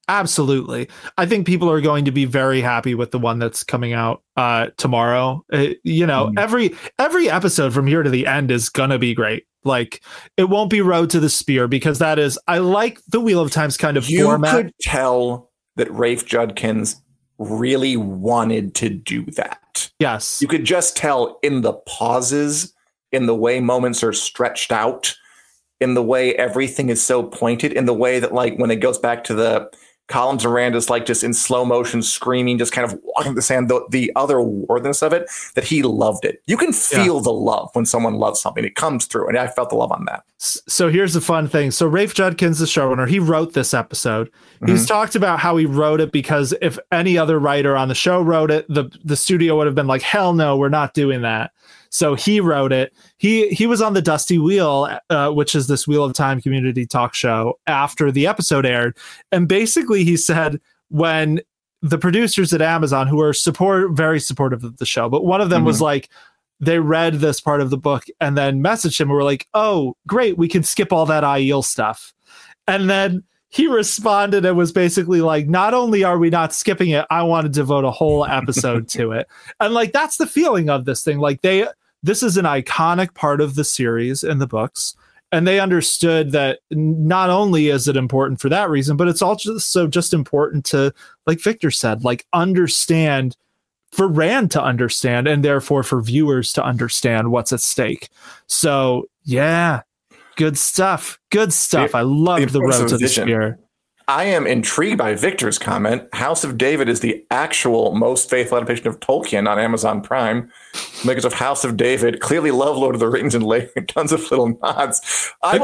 Absolutely. I think people are going to be very happy with the one that's coming out tomorrow. Every episode from here to the end is going to be great. Like, it won't be Road to the Spear, because that is, I like the Wheel of Time's kind of format. You could tell that Rafe Judkins really wanted to do that. Yes. You could just tell in the pauses, in the way moments are stretched out, in the way everything is so pointed, in the way that, like, when it goes back to the Colin Doran's, like, just in slow motion screaming, just kind of walking the sand, the otherworldliness of it, that he loved it. You can feel the love when someone loves something. It comes through, and I felt the love on that. So here's the fun thing. So Rafe Judkins, the showrunner, he wrote this episode. He's talked about how he wrote it because if any other writer on the show wrote it, the studio would have been like, hell no, we're not doing that. So he wrote it. He was on the Dusty Wheel, which is this Wheel of Time community talk show, after the episode aired. And basically he said, when the producers at Amazon, who are very supportive of the show, but one of them was like, they read this part of the book and then messaged him and were like, oh, great, we can skip all that Aiel stuff. And then he responded and was basically like, not only are we not skipping it, I want to devote a whole episode to it. And like, that's the feeling of this thing. Like, this is an iconic part of the series in the books. And they understood that not only is it important for that reason, but it's also just important to, like Victor said, like, understand, for Rand to understand, and therefore for viewers to understand what's at stake. So yeah, good stuff. I love the Road to the Spear. I am intrigued by Victor's comment. House of David is the actual most faithful adaptation of Tolkien on Amazon Prime. Makers of House of David clearly love Lord of the Rings and laying tons of little nods. I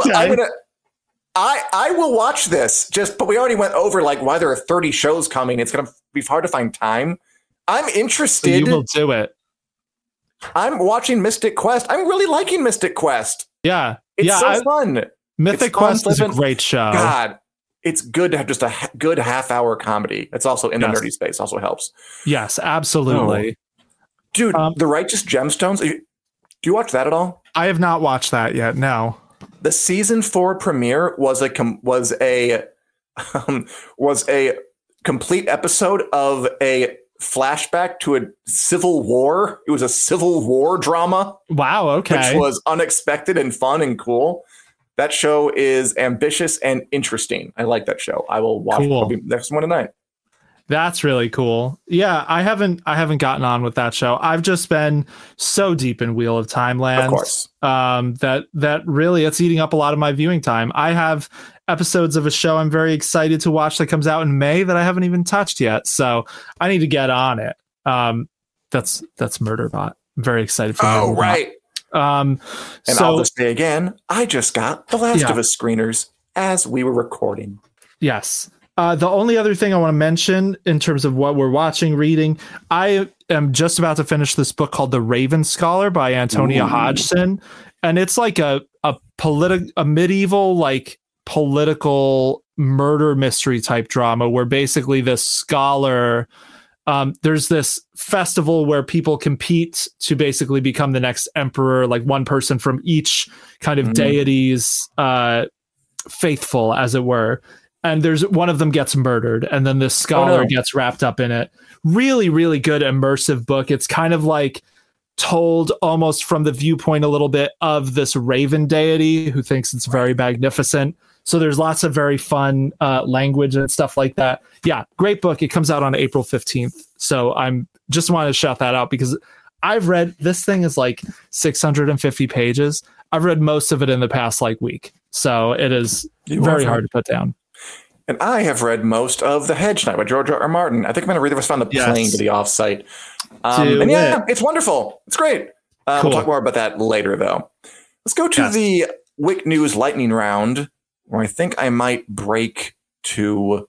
will watch this, but we already went over like why there are 30 shows coming. It's going to be hard to find time. I'm interested. So you will do it. I'm watching Mystic Quest. I'm really liking Mystic Quest. Yeah. It's fun. Mythic Quest is a great show. God, it's good to have just a good half-hour comedy. It's also in the nerdy space. Also helps. Yes, absolutely. Dude, The Righteous Gemstones. Do you watch that at all? I have not watched that yet. No. The season 4 premiere was a complete episode of a flashback to a civil war. It was a civil war drama. Wow. Okay. Which was unexpected and fun and cool. That show is ambitious and interesting. I like that show. I will watch the next one tonight. That's really cool. Yeah, I haven't gotten on with that show. I've just been so deep in Wheel of Time land. Of course. That really, it's eating up a lot of my viewing time. I have episodes of a show I'm very excited to watch that comes out in May that I haven't even touched yet. So I need to get on it. That's Murderbot. I'm very excited for Murderbot. Right. And I'll just say again, I just got The Last of Us screeners as we were recording. Yes. The only other thing I want to mention in terms of what we're watching, reading, I am just about to finish this book called The Raven Scholar by Antonia Hodgson. And it's like a medieval, like, political murder mystery type drama where basically this scholar, there's this festival where people compete to basically become the next emperor, like one person from each kind of deity's faithful, as it were. And there's one of them gets murdered, and then this scholar gets wrapped up in it. Really, really good immersive book. It's kind of like told almost from the viewpoint a little bit of this raven deity who thinks it's very magnificent. So there's lots of very fun language and stuff like that. Yeah, great book. It comes out on April 15th. So I'm just wanted to shout that out because I've read, this thing is like 650 pages. I've read most of it in the past like week. So it is very hard to put down. And I have read most of The Hedge Knight by George R. Martin. I think I'm going to read this on the plane to the offsite. And it's wonderful. It's great. Cool. We'll talk more about that later, though. Let's go to the Wick News lightning round, where I think I might break to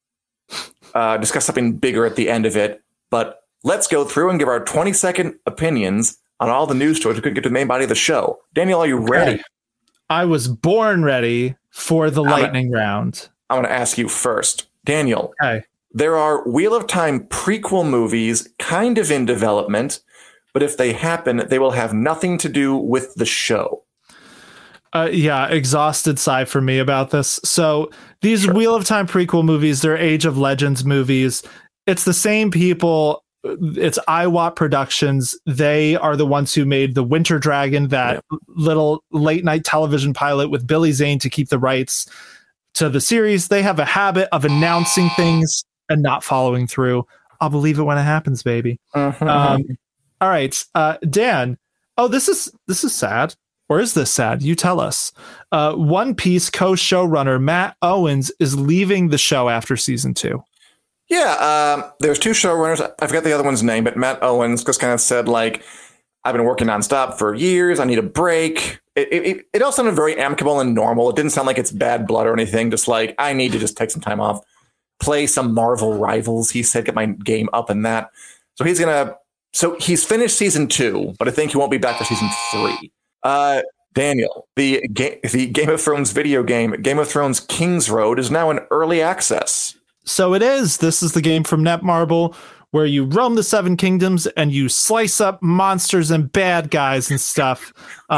discuss something bigger at the end of it. But let's go through and give our 20-second opinions on all the news stories we couldn't get to the main body of the show. Daniel, are you ready? I was born ready for the lightning round. I want to ask you first. Daniel, there are Wheel of Time prequel movies kind of in development, but if they happen, they will have nothing to do with the show. Yeah, exhausted sigh for me about this. So these Wheel of Time prequel movies, they're Age of Legends movies. It's the same people. It's iWatt Productions. They are the ones who made The Winter Dragon, that little late night television pilot with Billy Zane to keep the rights to the series. They have a habit of announcing things and not following through. I'll believe it when it happens, baby. All right, Dan. Oh, this is sad. Or is this sad? You tell us. One Piece co-showrunner Matt Owens is leaving the show after season 2. Yeah, there's 2 showrunners. I forgot the other one's name, but Matt Owens just kind of said, like, I've been working nonstop for years. I need a break. It all sounded very amicable and normal. It didn't sound like it's bad blood or anything. Just like, I need to just take some time off, play some Marvel Rivals. He said, get my game up in that. So he's finished season 2, but I think he won't be back for season 3. Daniel, the Game of Thrones video game, Game of Thrones King's Road, is now in early access. So it is. This is the game from Netmarble where you roam the 7 kingdoms and you slice up monsters and bad guys and stuff.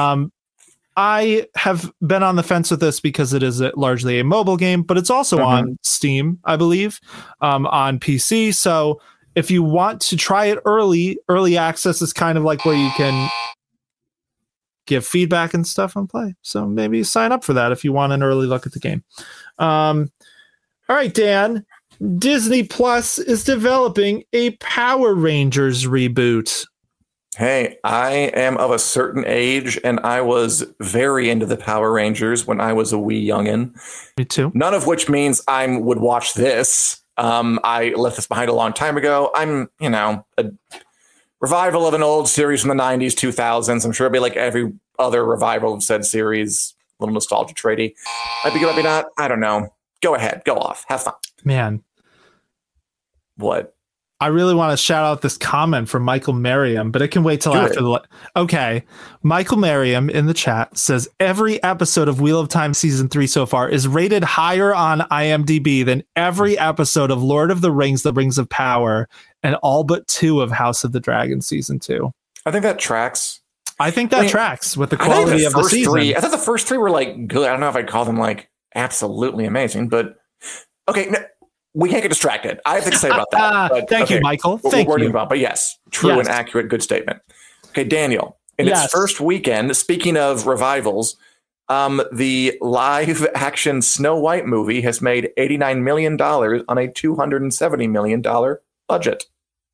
I have been on the fence with this because it is largely a mobile game, but it's also on Steam, I believe, on PC. So if you want to try it early access is kind of like where you can give feedback and stuff and play. So maybe sign up for that if you want an early look at the game. All right, Dan. Disney Plus is developing a Power Rangers reboot. Hey, I am of a certain age, and I was very into the Power Rangers when I was a wee youngin'. Me too. None of which means I would watch this. I left this behind a long time ago. I'm, a revival of an old series from the 90s, 2000s. I'm sure it'll be like every other revival of said series. A little nostalgia tradie. Might be good, might be not. I don't know. Go ahead. Go off. Have fun. Man. What? I really want to shout out this comment from Michael Merriam, but it can wait till after the... Okay. Michael Merriam in the chat says, every episode of Wheel of Time Season 3 so far is rated higher on IMDb than every episode of Lord of the Rings, The Rings of Power, and all but 2 of House of the Dragon Season 2. I think that tracks. I think that tracks with the quality of the season. I thought the first 3 were like good. I don't know if I'd call them like absolutely amazing, but okay. No, we can't get distracted. I have things to say about that. But, Thank you, Michael. Thank you. But yes, true and accurate, good statement. Okay, Daniel, in its first weekend, speaking of revivals, the live action Snow White movie has made $89 million on a $270 million budget.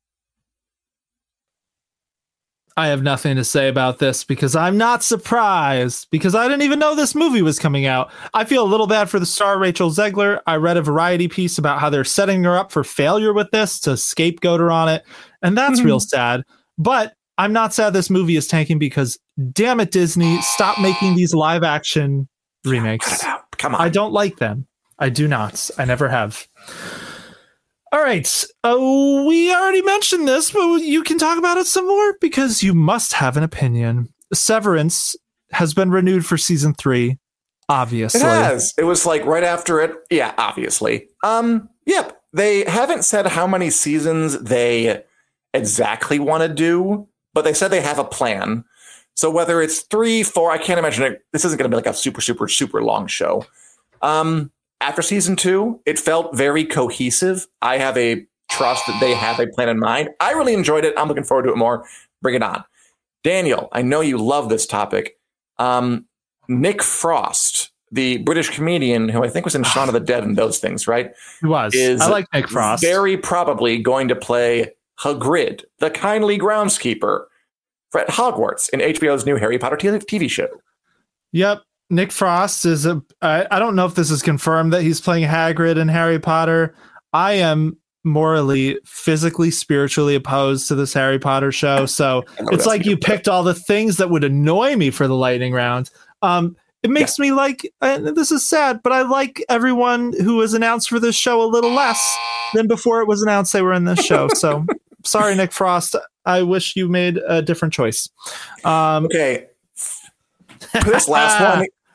I have nothing to say about this because I'm not surprised because I didn't even know this movie was coming out. I feel a little bad for the star Rachel Zegler. I read a Variety piece about how they're setting her up for failure with this to scapegoat her on it. And that's real sad. But I'm not sad this movie is tanking because damn it, Disney, stop making these live action remakes. Cut it out. Come on. I don't like them. I do not. I never have. All right. We already mentioned this, but you can talk about it some more because you must have an opinion. Severance has been renewed for season 3. Obviously. It has. It was like right after it. Yeah, obviously. Yep. They haven't said how many seasons they exactly want to do, but they said they have a plan. So whether it's 3, 4, I can't imagine it. This isn't going to be like a super, super, super long show. After season 2, it felt very cohesive. I have a trust that they have a plan in mind. I really enjoyed it. I'm looking forward to it more. Bring it on. Daniel, I know you love this topic. Nick Frost, the British comedian who I think was in Shaun of the Dead and those things, right? He was. I like Nick Frost. Very probably going to play Hagrid, the kindly groundskeeper, at Hogwarts in HBO's new Harry Potter TV show. Yep. Nick Frost is I don't know if this is confirmed that he's playing Hagrid in Harry Potter. I am morally, physically, spiritually opposed to this Harry Potter show. So it's like you picked all the things that would annoy me for the lightning round. It makes me like, this is sad, but I like everyone who was announced for this show a little less than before it was announced they were in this show. So sorry, Nick Frost. I wish you made a different choice. Okay. For this last one,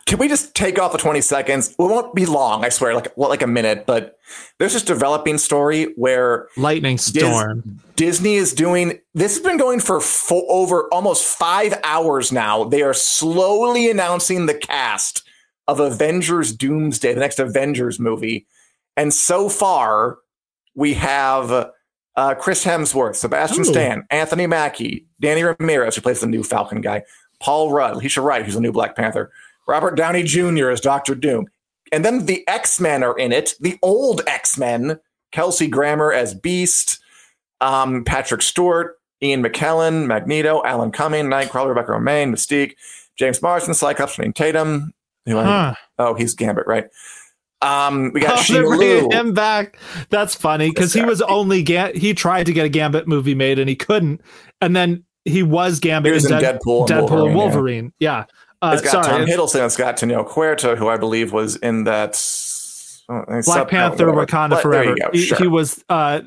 Can we just take off the 20 seconds? It won't be long, I swear, like a minute, but there's this developing story where Lightning Storm. Disney is doing, this has been going for over almost 5 hours now. They are slowly announcing the cast of Avengers Doomsday, the next Avengers movie. And so far, we have Chris Hemsworth, Sebastian Stan, Anthony Mackie, Danny Ramirez, who plays the new Falcon guy, Paul Rudd, Alicia Wright, who's the new Black Panther, Robert Downey Jr. as Dr. Doom. And then the X-Men are in it, the old X-Men, Kelsey Grammer as Beast, Patrick Stewart, Ian McKellen, Magneto, Alan Cumming, Nightcrawler, Rebecca Romijn, Mystique, James Marsden, Cyclops, Channing Tatum. He's Gambit, right? We got Shima Liu. Him back. That's funny because he was only he tried to get a Gambit movie made and he couldn't. And then he was Gambit in Deadpool and Wolverine. Yeah. It's got Tom Hiddleston. It's got Tenille Huerta, who I believe was in that Black Panther, Wakanda Forever. He was. I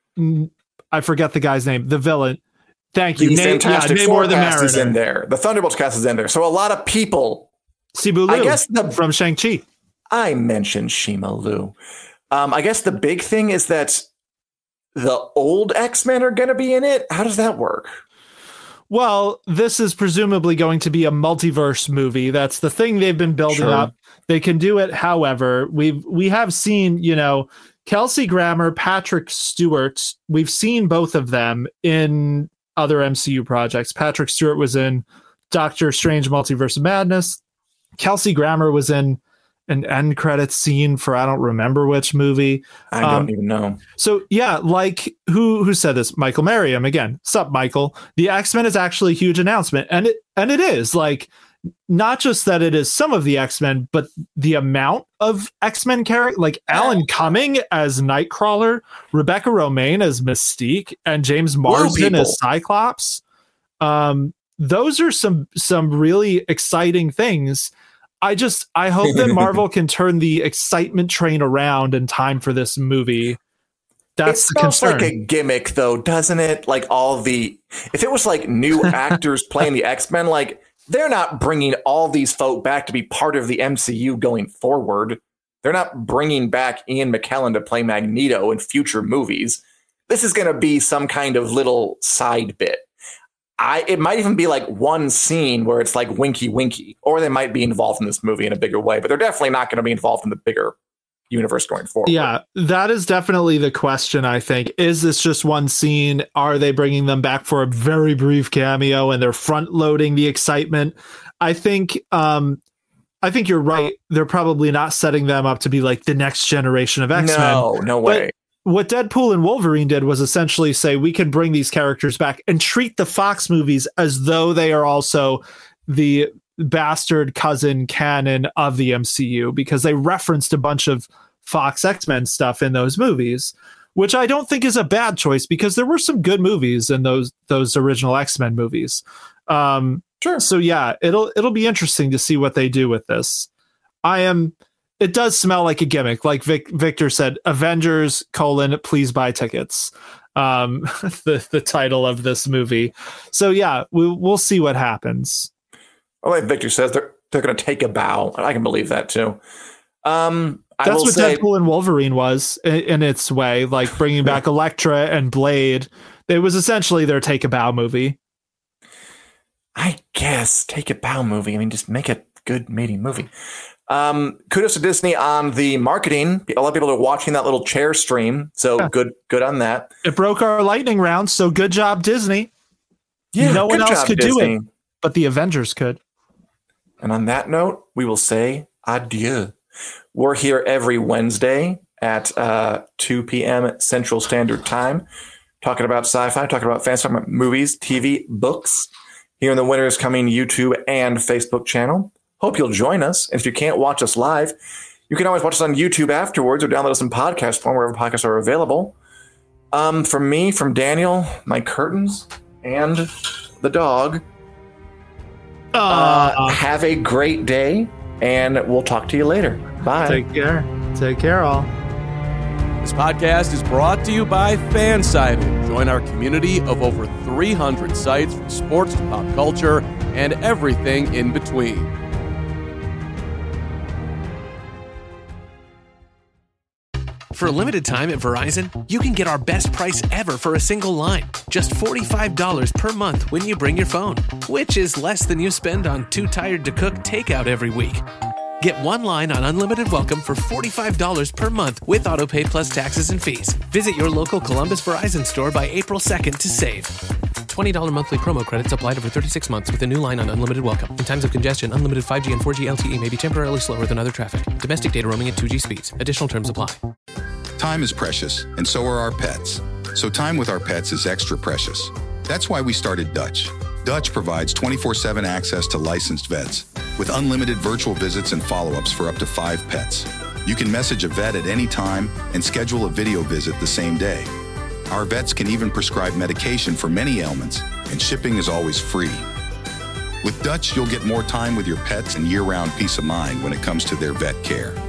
forget the guy's name. The villain. Thank you. Namor the Mariner is in there. The Thunderbolts cast is in there. So a lot of people. Simu Liu, I guess from Shang-Chi. I mentioned Shima Liu. I guess the big thing is that the old X-Men are going to be in it. How does that work? Well, this is presumably going to be a multiverse movie. That's the thing they've been building up. They can do it. However, we have seen, Kelsey Grammer, Patrick Stewart. We've seen both of them in other MCU projects. Patrick Stewart was in Doctor Strange Multiverse of Madness. Kelsey Grammer was in an end credits scene for I don't remember which movie. I don't even know. So yeah, like who said this? Michael Merriam again. Sup, Michael? The X-Men is actually a huge announcement, and it is like not just that it is some of the X-Men, but the amount of X-Men characters, like Alan Cumming as Nightcrawler, Rebecca Romijn as Mystique, and James Marsden as Cyclops. Those are some really exciting things. I hope that Marvel can turn the excitement train around in time for this movie. That's the concern. It smells like a gimmick, though, doesn't it? Like if it was like new actors playing the X-Men, like they're not bringing all these folk back to be part of the MCU going forward. They're not bringing back Ian McKellen to play Magneto in future movies. This is going to be some kind of little side bit. It might even be like one scene where it's like winky, or they might be involved in this movie in a bigger way, but they're definitely not going to be involved in the bigger universe going forward. Yeah, that is definitely the question, I think. Is this just one scene? Are they bringing them back for a very brief cameo and they're front loading the excitement? I think you're right. They're probably not setting them up to be like the next generation of X-Men. No way. What Deadpool and Wolverine did was essentially say we can bring these characters back and treat the Fox movies as though they are also the bastard cousin canon of the MCU, because they referenced a bunch of Fox X-Men stuff in those movies, which I don't think is a bad choice because there were some good movies in those original X-Men movies. Sure. So yeah, it'll be interesting to see what they do with this. It does smell like a gimmick. Like Victor said, Avengers, please buy tickets. The title of this movie. So yeah, we'll see what happens. Oh, like Victor says, they're going to take a bow. I can believe that too. That's what Deadpool and Wolverine was in its way, like bringing back Elektra and Blade. It was essentially their take a bow movie. I guess take a bow movie. I mean, just make a good meaty movie. Kudos to Disney on the marketing. A lot of people are watching that little chair stream. So good on that. It broke our lightning round. So good job, Disney. Yeah, no one else could do it, but the Avengers could. And on that note, we will say adieu. We're here every Wednesday at 2 p.m. Central Standard Time, talking about sci-fi, talking about fantasy, talking about movies, TV, books, here in the Winners Coming YouTube and Facebook channel. Hope you'll join us. And if you can't watch us live, you can always watch us on YouTube afterwards or download us in podcast form wherever podcasts are available. From me, from Daniel, my curtains, and the dog, have a great day, and we'll talk to you later. Bye. Take care. Take care, all. This podcast is brought to you by Fansided. Join our community of over 300 sites from sports to pop culture and everything in between. For a limited time at Verizon, you can get our best price ever for a single line. Just $45 per month when you bring your phone, which is less than you spend on Too Tired to Cook takeout every week. Get one line on Unlimited Welcome for $45 per month with AutoPay plus taxes and fees. Visit your local Columbus Verizon store by April 2nd to save. $20 monthly promo credits applied over 36 months with a new line on Unlimited Welcome. In times of congestion, unlimited 5G and 4G LTE may be temporarily slower than other traffic. Domestic data roaming at 2G speeds. Additional terms apply. Time is precious, and so are our pets. So time with our pets is extra precious. That's why we started Dutch. Dutch provides 24/7 access to licensed vets with unlimited virtual visits and follow-ups for up to 5 pets. You can message a vet at any time and schedule a video visit the same day. Our vets can even prescribe medication for many ailments, and shipping is always free. With Dutch, you'll get more time with your pets and year-round peace of mind when it comes to their vet care.